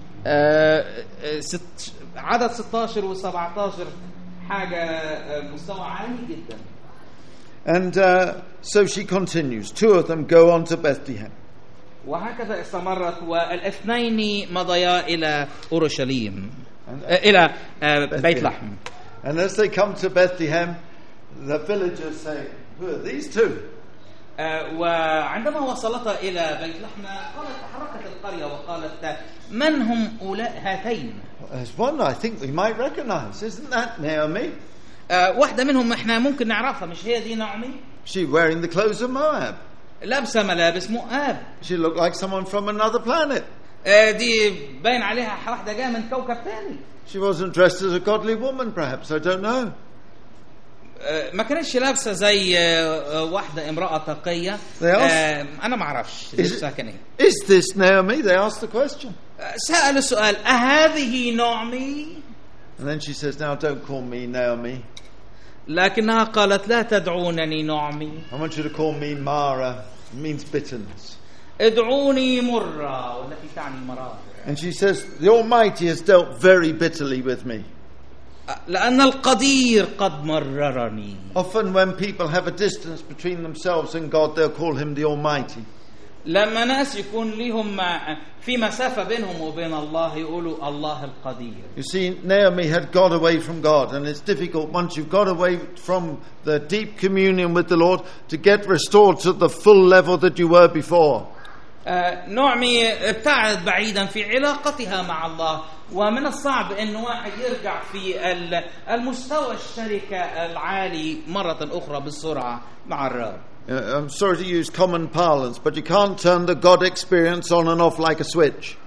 عدد ستة عشر و سبعة عشر حاجة مستوى عالي جدا. And uh, so she continues. Two of them go on to Bethlehem. وهكذا استمرت والاثنين مضيا إلى أورشليم إلى بيت لحم. And as they come to Bethlehem, the villagers say, who are these two? وعندما وصلتا إلى بيت لحم قالت تحركت القرية وقالت من هم أولاء هاتين؟ There's one I think we might recognize. Isn't that Naomi? واحدة منهم احنا ممكن نعرفها، مش هي دي نعمي؟ She wearing the clothes of Moab. لابسة ملابس مؤاب. She looked like someone from another planet. دي باين عليها واحدة جاية من كوكب ثاني. She wasn't dressed as a godly woman, perhaps. I don't know. ما كانتش لابسه زي واحده امراه تقيه. انا ما اعرفش لبسها كان ايه. Is this Naomi? They asked the question. سأل السؤال أهذه نعمي؟ And then she says, now don't call me Naomi. لكنها قالت لا تدعونني نعمي. I want you to call me Mara. It means bitterness. ادعوني مرة والتي تعني مرارة. And she says, the Almighty has dealt very bitterly with me. لأن القدير قد مررني. Often when people have a distance between themselves and God, they'll call him the Almighty. لما ناس يكون لهم في مسافة بينهم وبين الله يقولوا الله القدير. You see, Naomi had got away from God, and it's difficult once you've got away from the deep communion with the Lord to get restored to the full level that you were before. نعمي ابتعدت بعيدا في علاقتها مع الله، ومن الصعب أن واحد يرجع في المستوى الشركة العالي مرة أخرى بسرعة مع الرب. I'm sorry to use common parlance, but you can't turn the God experience on and off like a switch.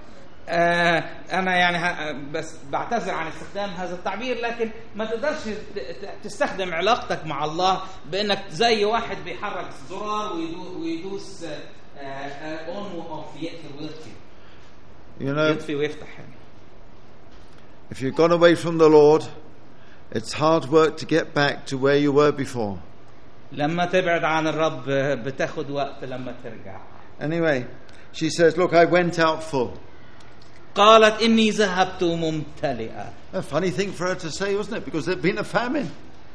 أنا يعني بس بعتذر عن استخدام هذا التعبير، لكن ما تقدرش تستخدم علاقتك مع الله بأنك زي واحد بيحرك زرار ويدوس on و off يقفل ويطفي. You know, يطفي ويفتح. if you've gone away from the Lord, it's hard work to get back to where you were before. لما تبعد عن الرب بتاخد وقت لما ترجع. Anyway, she says, look, I went out full. قالت إني ذهبت ممتلئة. A funny thing for her to say, wasn't it? Because there'd been a famine.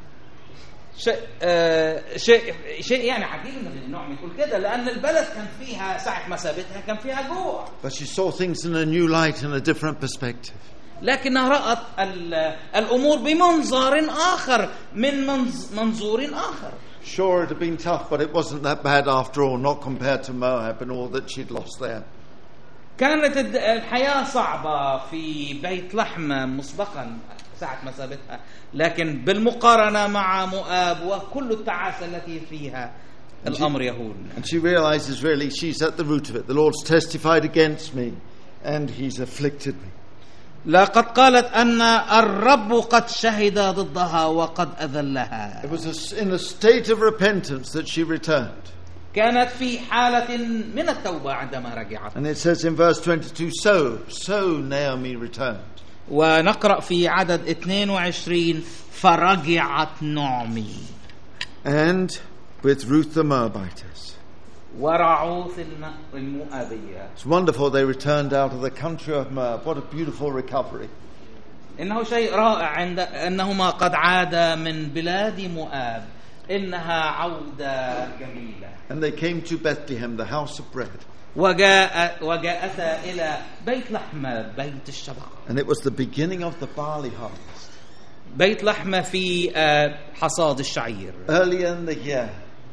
شيء آه شيء شيء يعني عجيب إن النوع يقول كده، لأن البلد كان فيها ساعة ما سابتها كان فيها جوع. But she saw things in a new light and a different perspective. لكنها رأت الأمور بمنظار آخر من منظور آخر. Sure, it had been tough, but it wasn't that bad after all, not compared to Moab and all that she'd lost there. كانت الحياة صعبة في بيت لحم مسبقا ساعة ما سابتها، لكن بالمقارنة مع مؤاب وكل التعاسة التي فيها الأمر يهون. And she realizes really she's at the root of it. The Lord's testified against me and he's afflicted me. لقد قالت أن الرب قد شهد ضدها وقد أذلها. It was a, in a state of repentance that she returned. كانت في حالة من التوبة عندما رجعت. And it says in verse twenty-two, so, so Naomi returned. ونقرأ في عدد اثنين وعشرين فرجعت نعمي. And with Ruth the Moabitess. ورعوث المؤابية. It's wonderful they returned out of the country of Moab. What a beautiful recovery. إنه شيء رائع عند أنهما قد عادا من بلاد مؤاب. إنها عودة جميلة. And they came to Bethlehem, the house of bread. وجاء وجاءتا إلى بيت لحم بيت الشبع. And it was the beginning of the barley harvest. بيت لحم في حصاد الشعير. Early in the year.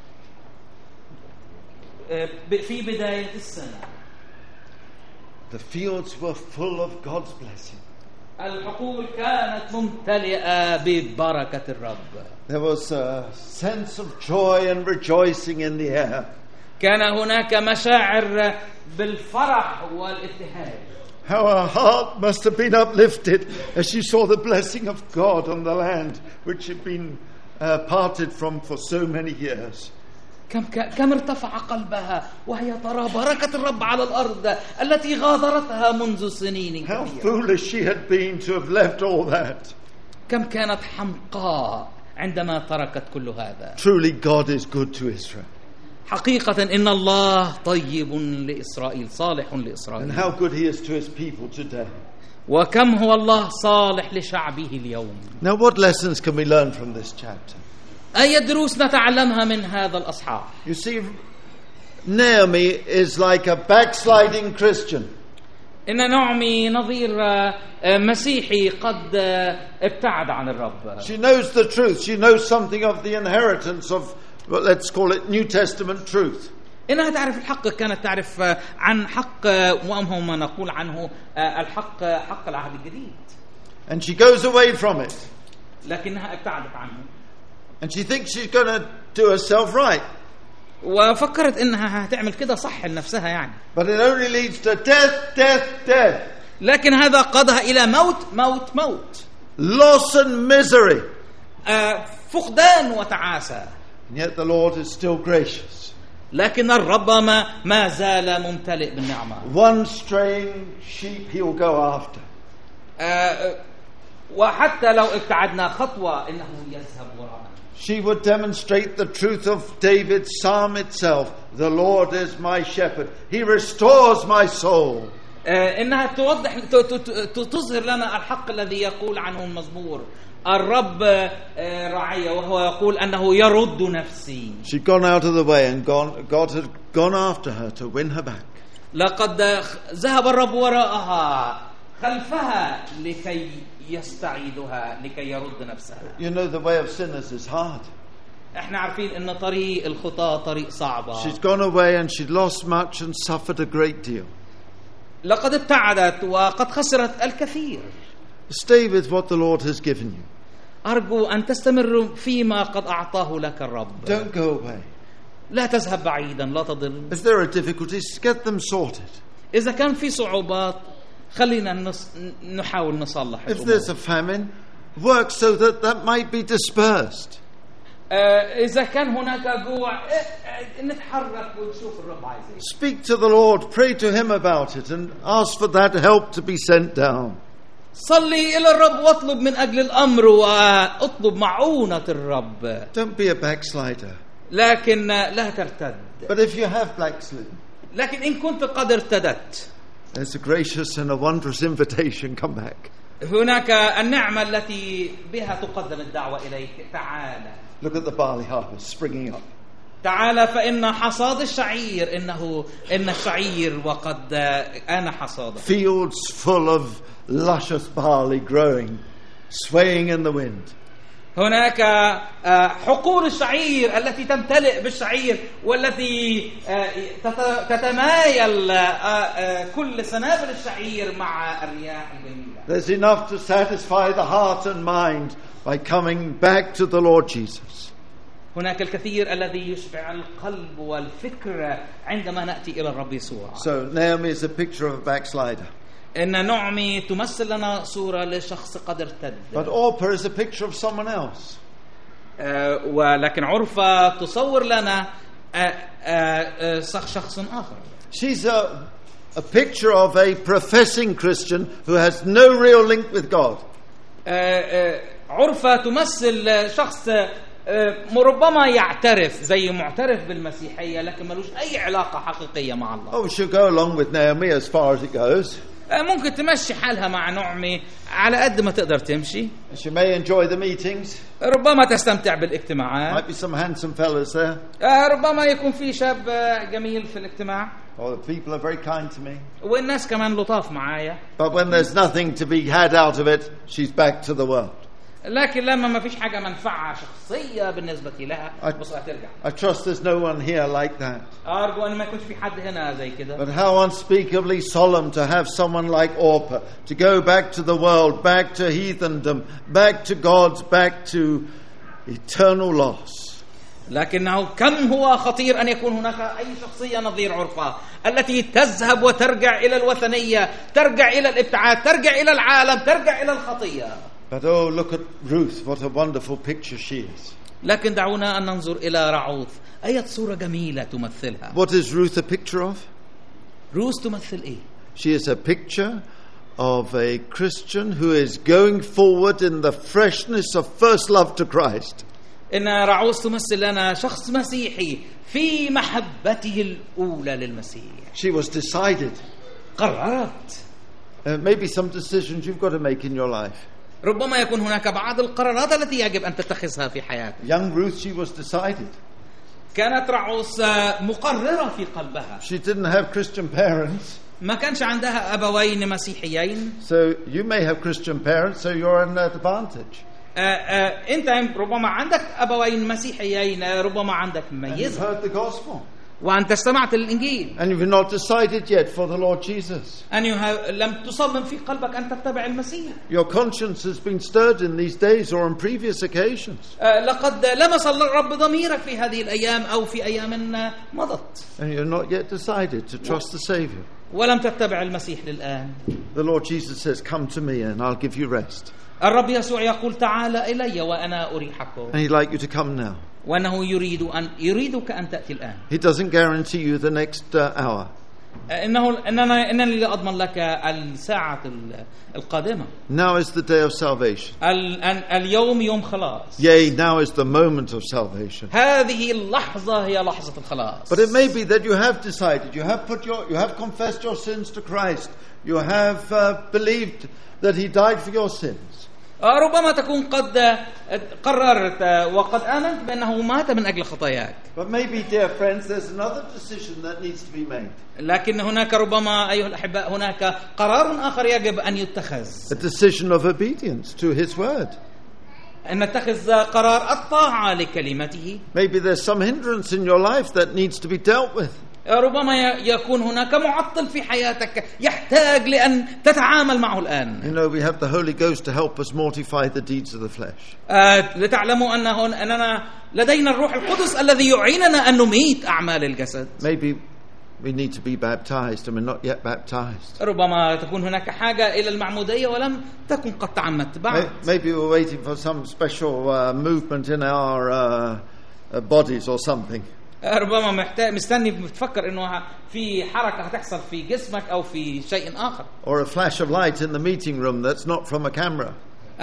في بداية السنة. The fields were full of God's blessing. الحقول كانت ممتلئة ببركة الرب. There was a sense of joy and rejoicing in the air. كان هناك مشاعر بالفرح والابتهاج. How her heart must have been uplifted as she saw the blessing of God on the land which had been uh, parted from for so many years. كم كم ارتفع قلبها وهي ترى بركة الرب على الأرض التي غادرتها منذ سنين How كثيرة. foolish she had been to have left all that. كم كانت حمقاء عندما تركت كل هذا. Truly God is good to Israel. حقيقة إن الله طيب لإسرائيل صالح لإسرائيل. And how good he is to his people today. وكم هو الله صالح لشعبه اليوم. Now what lessons can we learn from this chapter? أي دروس نتعلمها من هذا الأصحاح؟ You see, Naomi is like a backsliding Christian. إن نعمي نظير مسيحي قد ابتعد عن الرب. She knows the truth. She knows something of the inheritance of, well, let's call it New Testament truth. إنها تعرف الحق، كانت تعرف عن حق وهو ما نقول عنه الحق حق العهد الجديد. And she goes away from it. لكنها ابتعدت عنه. And she thinks she's going to do herself right. وفكرت إنها هتعمل كده صح لنفسها يعني. But it only leads to death, death, death. لكن هذا قادها إلى موت موت موت. Loss and misery. فقدان وتعاسة. And yet the Lord is still gracious. لكن الرب ما ما زال ممتلئ بالنعمة. One straying sheep he'll go after. آه وحتى لو ابتعدنا خطوة إنه يذهب وراءنا. She would demonstrate the truth of David's psalm itself. The Lord is my shepherd. He restores my soul. آه إنها توضح تظهر لنا الحق الذي يقول عنه المزمور. الرب آه راعي وهو يقول أنه يرد نفسي. She'd gone out of the way and gone, God had gone after her to win her back. لقد ذهب الرب وراءها خلفها لكي يستعيدها لكي يرد نفسها. You know the way of sinners is hard. احنا عارفين ان طريق الخطاة طريق صعبة. She's gone away and she'd lost much and suffered a great deal. لقد ابتعدت وقد خسرت الكثير. Stay with what the Lord has given you. أرجو أن تستمر فيما قد أعطاه لك الرب. Don't go away. لا تذهب بعيدا، لا تضل. If there are difficulties, get them sorted. إذا كان في صعوبات خلينا نص... نحاول نصلح. If there's a famine, work so that that might be dispersed. إذا كان هناك جوع نتحرك ونشوف الرب عايز إيه. Speak to the Lord, pray to Him about it, and ask for that help to be sent down. صلي إلى الرب واطلب من أجل الأمر واطلب معونة الرب. Don't be a backslider. لكن لا ترتد. But if you have backslidden, لكن إن كنت قد ارتدت, there's a gracious and a wondrous invitation. Come back. هناك النعمة التي بها تقدم الدعوة إليك. تعال. Look at the barley harvest springing up. تعال فإن حصاد الشعير إنه إن الشعير وقد آن حصاده. Fields full of luscious barley growing, swaying in the wind. هناك حقول الشعير التي تمتلئ بالشعير والتي تتمايل كل سنابل الشعير مع الرياح الجميلة. There's enough to satisfy the heart and mind by coming back to the Lord Jesus. هناك الكثير الذي يشبع القلب والفكر عندما نأتي إلى الرب يسوع. So Naomi is a picture of a backslider. إن نعمي تمثل لنا صورة لشخص قد ارتد. But Orpah is a picture of someone else. uh, ولكن عرفة تصور لنا uh, uh, uh, شخص آخر. She's a, a picture of a professing Christian who has no real link with God. uh, uh, عرفة تمثل شخص uh, ربما يعترف زي معترف بالمسيحية لكن ملوش أي علاقة حقيقية مع الله. Oh, she'll go along with Naomi as far as it goes. ممكن تمشي حالها مع نعمي على قد ما تقدر تمشي. She may enjoy the meetings. ربما تستمتع بالاجتماعات. Might be some handsome fellas there. ربما يكون في شاب جميل في الاجتماع. Oh, the people are very kind to me. والناس كمان لطاف معايا. But when there's nothing to be had out of it, she's back to the world. لكن لما ما فيش حاجة منفعة شخصية بالنسبة لها بس هترجع. I trust there's no one here like that. أرجو أن ما يكونش في حد هنا زي كده. But how unspeakably solemn to have someone like Orpah to go back to the world, back to heathendom, back to God's, back to eternal loss. لكنه كم هو خطير أن يكون هناك أي شخصية نظير عرفة التي تذهب وترجع إلى الوثنية، ترجع إلى الابتعاد، ترجع إلى العالم، ترجع إلى الخطية. But oh, look at Ruth, what a wonderful picture she is. لكن دعونا أن ننظر إلى رعوث، أي صورة جميلة تمثلها. What is Ruth a picture of? روث تمثل إيه؟ She is a picture of a Christian who is going forward in the freshness of first love to Christ. إن رعوث تمثل لنا شخص مسيحي في محبته الأولى للمسيح. She was decided. قررت. Uh, maybe some decisions you've got to make in your life. ربما يكون هناك بعض القرارات التي يجب أن تتخذها في حياتك. Young Ruth, she was decided. كانت رعوث مقررة في قلبها. She didn't have Christian parents. ما كانش عندها أبوين مسيحيين. So you may have Christian parents, so you're an advantage. آه آه أنت ربما عندك أبوين مسيحيين، ربما عندك ميزة. And you've heard the gospel. وأنت استمعت للإنجيل. And you've not decided yet for the Lord Jesus. أن لم تصمم في قلبك أن تتبع المسيح. Your conscience has been stirred in these days or on previous occasions. آه لقد لمس الرب ضميرك في هذه الأيام أو في أيام مضت. And you're not yet decided to trust the Savior. ولم تتبع المسيح للآن. The Lord Jesus says, "Come to me and I'll give you rest." الرب يسوع يقول تعال إلي وأنا أريحكم. And he'd like you to come now. وأنه يريد أن يريدك أن تأتي الآن. He doesn't guarantee you the next uh, hour. إنه إننا إنني لا أضمن لك الساعة القادمة. Now is the day of salvation. ال اليوم يوم خلاص. Yea, now is the moment of salvation. هذه اللحظة هي لحظة الخلاص. But it may be that you have decided, you have put your, you have confessed your sins to Christ, you have uh, believed that He died for your sins. ربما تكون قد قررت وقد آمنت بأنه مات من أجل خطاياك. But maybe, dear friends, there's another decision that needs to be made. لكن هناك ربما أيها الأحباء هناك قرار آخر يجب أن يتخذ. A decision of obedience to His word. أن نتخذ قرار الطاعة لكلمته. Maybe there's some hindrance in your life that needs to be dealt with. ربما يكون هناك معطل في حياتك يحتاج لأن تتعامل معه الآن. You know, we have the Holy Ghost to help us mortify the deeds of the flesh. لتعلموا أنه أننا لدينا الروح القدس الذي يعيننا أن نميت أعمال الجسد. Maybe we need to be baptized and we're not yet baptized. ربما تكون هناك حاجة إلى المعمودية ولم تكن قد تعمدت بعد. Maybe we're waiting for some special uh, movement in our uh, uh, bodies or something. ربما محتاج مستني بتفكر إنه في حركة هتحصل في جسمك أو في شيء آخر. Or a flash of light in the meeting room that's not from a camera.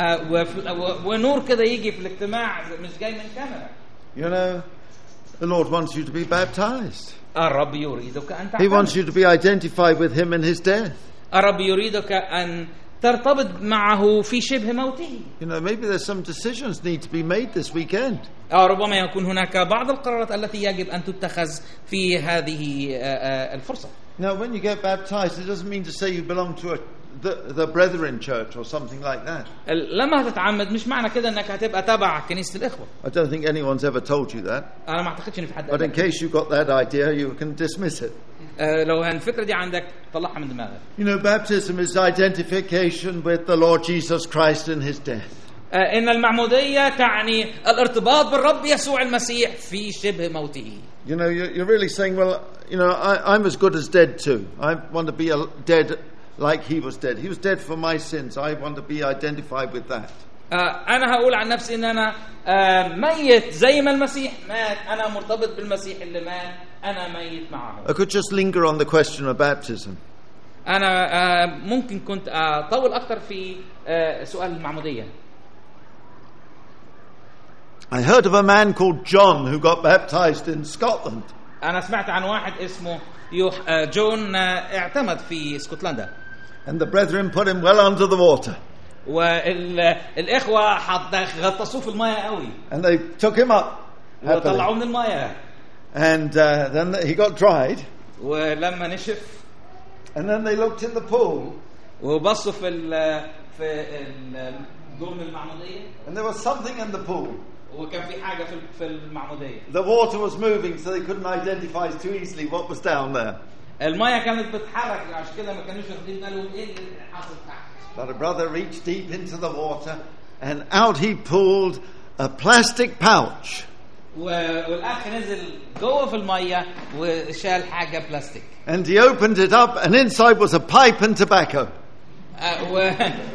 ونور كده يجي في الاجتماع مش جاي من كاميرا. You know, the Lord wants you to be baptized. الرب يريدك أن تعتمد. He wants you to be identified with Him in His death. الرب يريدك أن ترتبط معه في شبه موته. You know, maybe there's some decisions need to be made this weekend. ربما يكون هناك بعض القرارات التي يجب أن تتخذ في هذه الفرصة. Now, when you get baptized, it doesn't mean to say you belong to a, the, the Brethren Church or something like that. لما تتعمد مش معنى كده إنك هتبقى تبع كنيسة الإخوة. I don't think anyone's ever told you that. أنا ما أعتقدش إن في حد. But in case you got that idea, you can dismiss it. لو هالفكرة دي عندك طلعها من دماغك. You know, baptism is identification with the Lord Jesus Christ in His death. إن المعمودية تعني الارتباط بالرب يسوع المسيح في شبه موته. You know, you're really saying, well, you know, I, I'm as good as dead too. I want to be dead like He was dead. He was dead for my sins. I want to be identified with that. أنا هقول عن نفسي إن أنا ميت زي ما المسيح مات. أنا مرتبط بالمسيح اللي مات. أنا ميت معه. I could just linger on the question of baptism. أنا ممكن كنت أطول أكتر في سؤال المعمودية. I heard of a man called John who got baptized in Scotland. أنا سمعت عن واحد اسمه يوح جون اعتمد في اسكتلندا. And the brethren put him well under the water. والإخوة غطسوه في الماء قوي. And they took him up. وطلعوه من الماء. And uh, then he got dried. ولما نشف. And then they looked in the pool. وبصوا في ال في الدورن المعمودية. And there was something in the pool. وكان في حاجة في في المعمودية. The water was moving, so they couldn't identify too easily what was down there. المية كانت بتتحرك عشان كده ما كانوش واخدين بالهم ايه اللي حصل تحت. But a brother reached deep into the water, and out he pulled a plastic pouch. والأخ نزل جوه في المية وشال حاجة بلاستيك. And he opened it up, and inside was a pipe and tobacco. و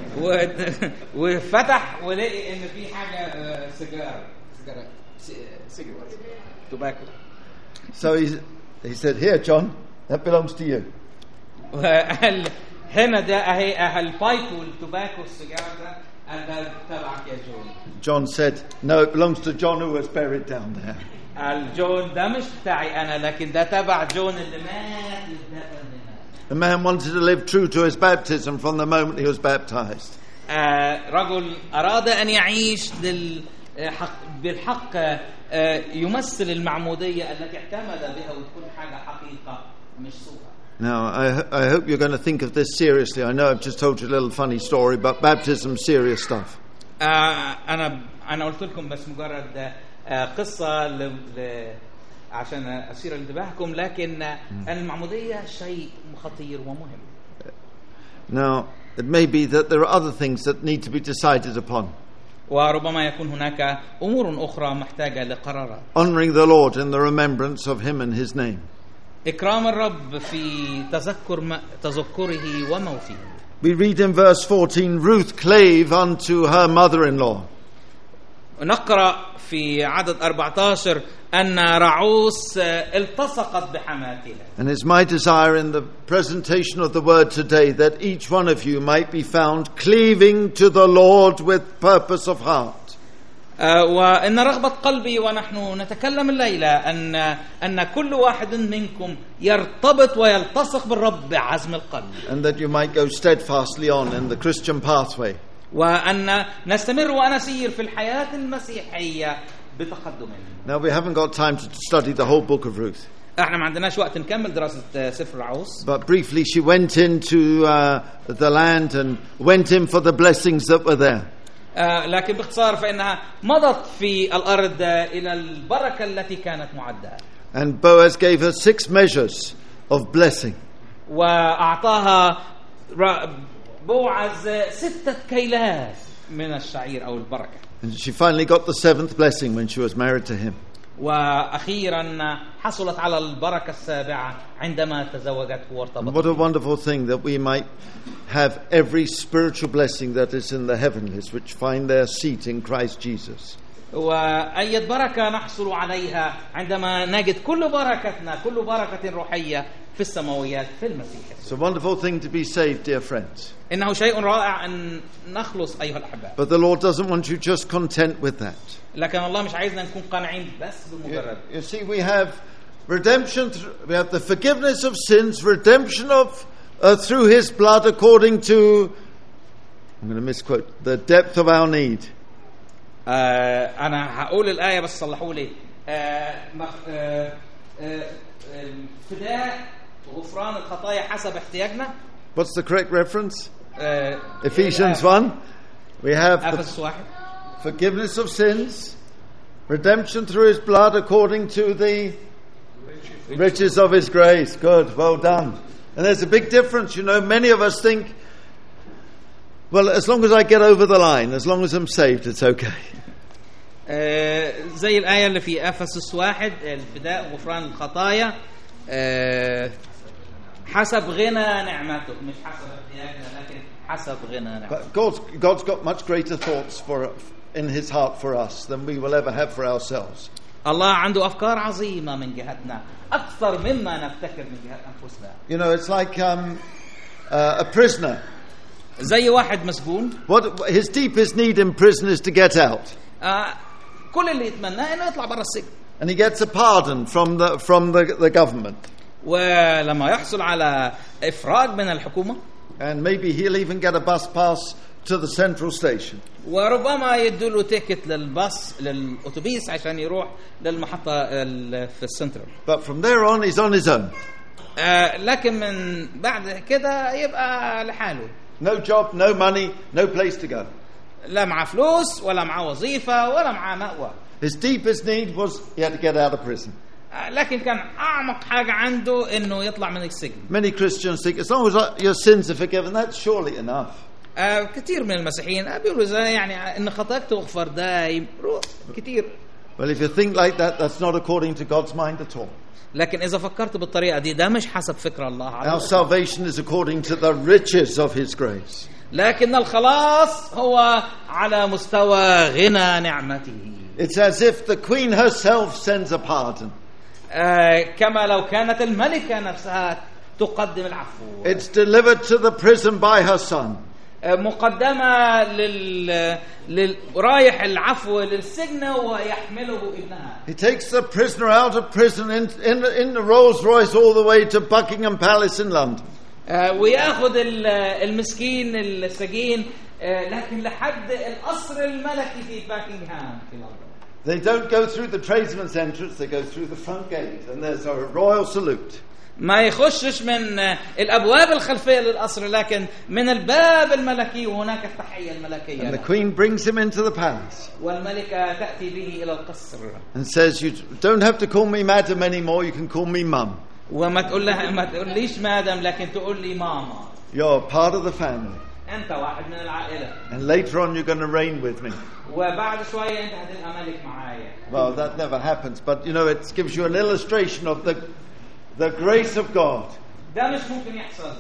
وفتح ولقي إن في حاجة سيجارة سيجارة سيجارة tobacco. So he he said, "Here, John, that belongs to you." وقال هنا ده أهي البايب والتوباكو السيجارة ده أنا تبعك يا جون. John said, "No, it belongs to John who was buried down there." الجون ده مش بتاعي أنا لكن ده تبع جون اللي مات والدفن هنا. The man wanted to live true to his baptism from the moment he was baptized. رجل أراد أن يعيش بالحق, بالحق يمثل المعمودية التي اعتمد بها وتكون حاجة حقيقة مش صورة. Now, I, I hope you're going to think of this seriously. I know I've just told you a little funny story, but baptism is serious stuff. أنا أنا قلت لكم بس مجرد قصة ل عشان أثير انتباهكم لكن المعمودية شيء خطير ومهم. Now, it may be that there are other things that need to be decided upon. وربما يكون هناك أمور أخرى محتاجة لقرارات. Honoring the Lord in the remembrance of Him and His name. إكرام الرب في تذكر تذكره وموته. We read in verse fourteen, Ruth clave unto her mother-in-law. نقرأ في عدد أربعة عشر أن رعوس التصقت بحماتها. And it's my desire in the presentation of the word today that each one of you might be found cleaving to the Lord with purpose of heart. وإن رغبة قلبي ونحن نتكلم الليلة أن أن كل واحد منكم يرتبط ويلتصق بالرب بعزم القلب. And that you might go steadfastly on in the Christian pathway. وأن نستمر ونسير في الحياة المسيحية بتقدم. Now we haven't got time to study the whole book of Ruth. احنا ما عندناش وقت نكمل دراسة سفر رعوس. But briefly, she went into uh, the land and went in for the blessings that were there. آه لكن باختصار فإنها مضت في الأرض إلى البركة التي كانت معدة. And Boaz gave her six measures of blessing. وأعطاها بوعز ستة كيلات من الشعير أو البركة. And she finally got the seventh blessing when she was married to him. وأخيرا حصلت على البركة السابعة عندما تزوجته وارتبطت. What a wonderful thing that we might have every spiritual blessing that is in the heavenlies, which find their seat in Christ Jesus. وأي بركة نحصل عليها عندما نجد كل بركتنا كل بركة روحية في السماويات في المسيح. It's a wonderful thing to be saved, dear friends. إنه شيء رائع أن نخلص أيها الأحباء. But the Lord doesn't want you just content with that. لكن الله مش عايزنا نكون قانعين بس بمجرد. You see, we have redemption, we have the forgiveness of sins, redemption of uh, through His blood, according to, I'm going to misquote, the depth of our need. آه أنا هقول الآية بس صلحوا لي. فداء غفران الخطايا حسب احتياجنا. What's the correct reference? آه Ephesians one. We have أفسس واحد. Forgiveness of sins, redemption through His blood according to the riches of His grace. Good, well done. And there's a big difference. You know, many of us think, well, as long as I get over the line, as long as I'm saved, it's okay. آه زي الآية اللي في أفسس واحد الفداء غفران الخطايا آه حسب غنى نعمته مش حسب احتياجنا لكن حسب غنى نعمته. But God's, God's got much greater thoughts for in His heart for us than we will ever have for ourselves. الله عنده أفكار عظيمة من جهتنا أكثر مما نفتكر من جهة أنفسنا. You know, it's like um, uh, a prisoner. زي واحد مسجون. What his deepest need in prison is to get out. آه كل اللي يتمناه إنه يطلع برا السجن. And he gets a pardon from the from the, the government. ولما يحصل على إفراج من الحكومة. And maybe he'll even get a bus pass to the central station. وربما يدوا تيكت للباص للأتوبيس عشان يروح للمحطة في السنترال. But from there on he's on his own. آه لكن من بعد كده يبقى لحاله. No job, no money, no place to go. لا معه فلوس ولا معه وظيفة ولا معه مأوى. His deepest need was he had to get out of prison. آه لكن كان أعمق حاجة عنده إنه يطلع من السجن. Many Christians think as long as your sins are forgiven, that's surely enough. آه كثير من المسيحيين بيقولوا زي يعني إن خطاك تغفر ده كثير. Well, if you think like that, that's not according to God's mind at all. لكن إذا فكرت بالطريقة دي ده مش حسب فكر الله على Our salvation is according to the riches of His grace. لكن الخلاص هو على مستوى غنى نعمته. It's as if the queen herself sends a pardon. آه كما لو كانت الملكة نفسها تقدم العفو. It's delivered to the prison by her son. آه مقدمة لل... لل... رايح العفو للسجن ويحمله ابنها. He takes the prisoner out of prison in, in, in the Rolls Royce all the way to Buckingham Palace in London. آه ويأخذ المسكين السجين آه لكن لحد القصر الملكي في باكنغهام في لندن. They don't go through the tradesman's entrance, they go through the front gate and there's a royal salute. ما يخشش من الأبواب الخلفية للقصر لكن من الباب الملكي وهناك التحية الملكية. And the queen brings him into the palace. والملكة تأتي به إلى القصر. And says, you don't have to call me madam anymore, you can call me mum. وما تقول لها ما تقوليش مادام لكن تقول لي ماما. You're part of the family. أنت واحد من العائلة. And later on you're going to reign with me. وبعد شوية أنت هتبقى ملك معايا. Well, that never happens, but you know, it gives you an illustration of the the grace of God. ده مش ممكن يحصل.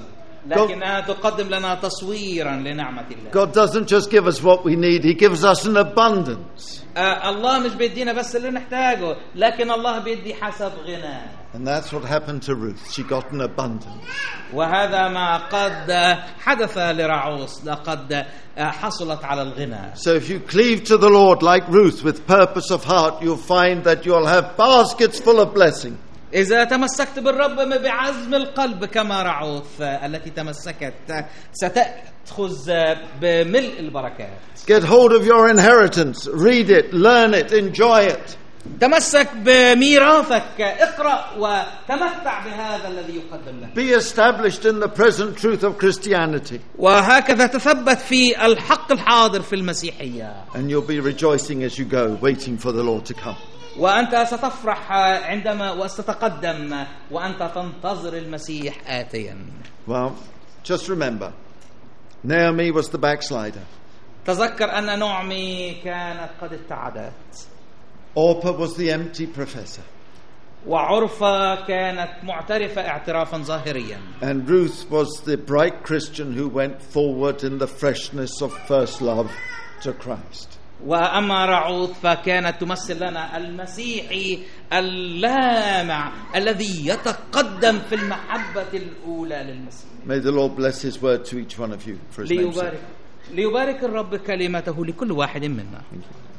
لكنها تقدم لنا تصويرا لنعمة الله. God doesn't just give us what we need, He gives us an abundance. آه الله مش بيدينا بس اللي نحتاجه، لكن الله بيدي حسب غناه. And that's what happened to Ruth. She got an abundance. وهذا ما قد حدث لرعوس، لقد حصلت على الغنى. So if you cleave to the Lord like Ruth with purpose of heart, you'll find that you'll have baskets full of blessing. إذا تمسكت بالرب بعزم القلب كما رعوث التي تمسكت، ستأخذ بملء البركات. Get hold of your inheritance, read it, learn it, enjoy it. تمسك بميراثك، اقرأ وتمتع بهذا الذي يقدم لك. Be established in the present truth of Christianity. وهكذا تثبت في الحق الحاضر في المسيحية. And you'll be rejoicing as you go, waiting for the Lord to come. وأنت ستفرح عندما وستتقدم وأنت تنتظر المسيح آتيا. Well, just remember, Naomi was the backslider. تذكر أن نعمي كانت قد ابتعدت. Orpah was the empty professor. وعرفة كانت معترفة اعترافا ظاهريا. And Ruth was the bright Christian who went forward in the freshness of first love to Christ. وأما رعوث فكانت تمثل لنا المسيحي اللامع الذي يتقدم في المحبة الأولى للمسيح. May the Lord bless His word to each one of you for His name's sake. ليبارك ليبارك الرب كلمته لكل واحد منا.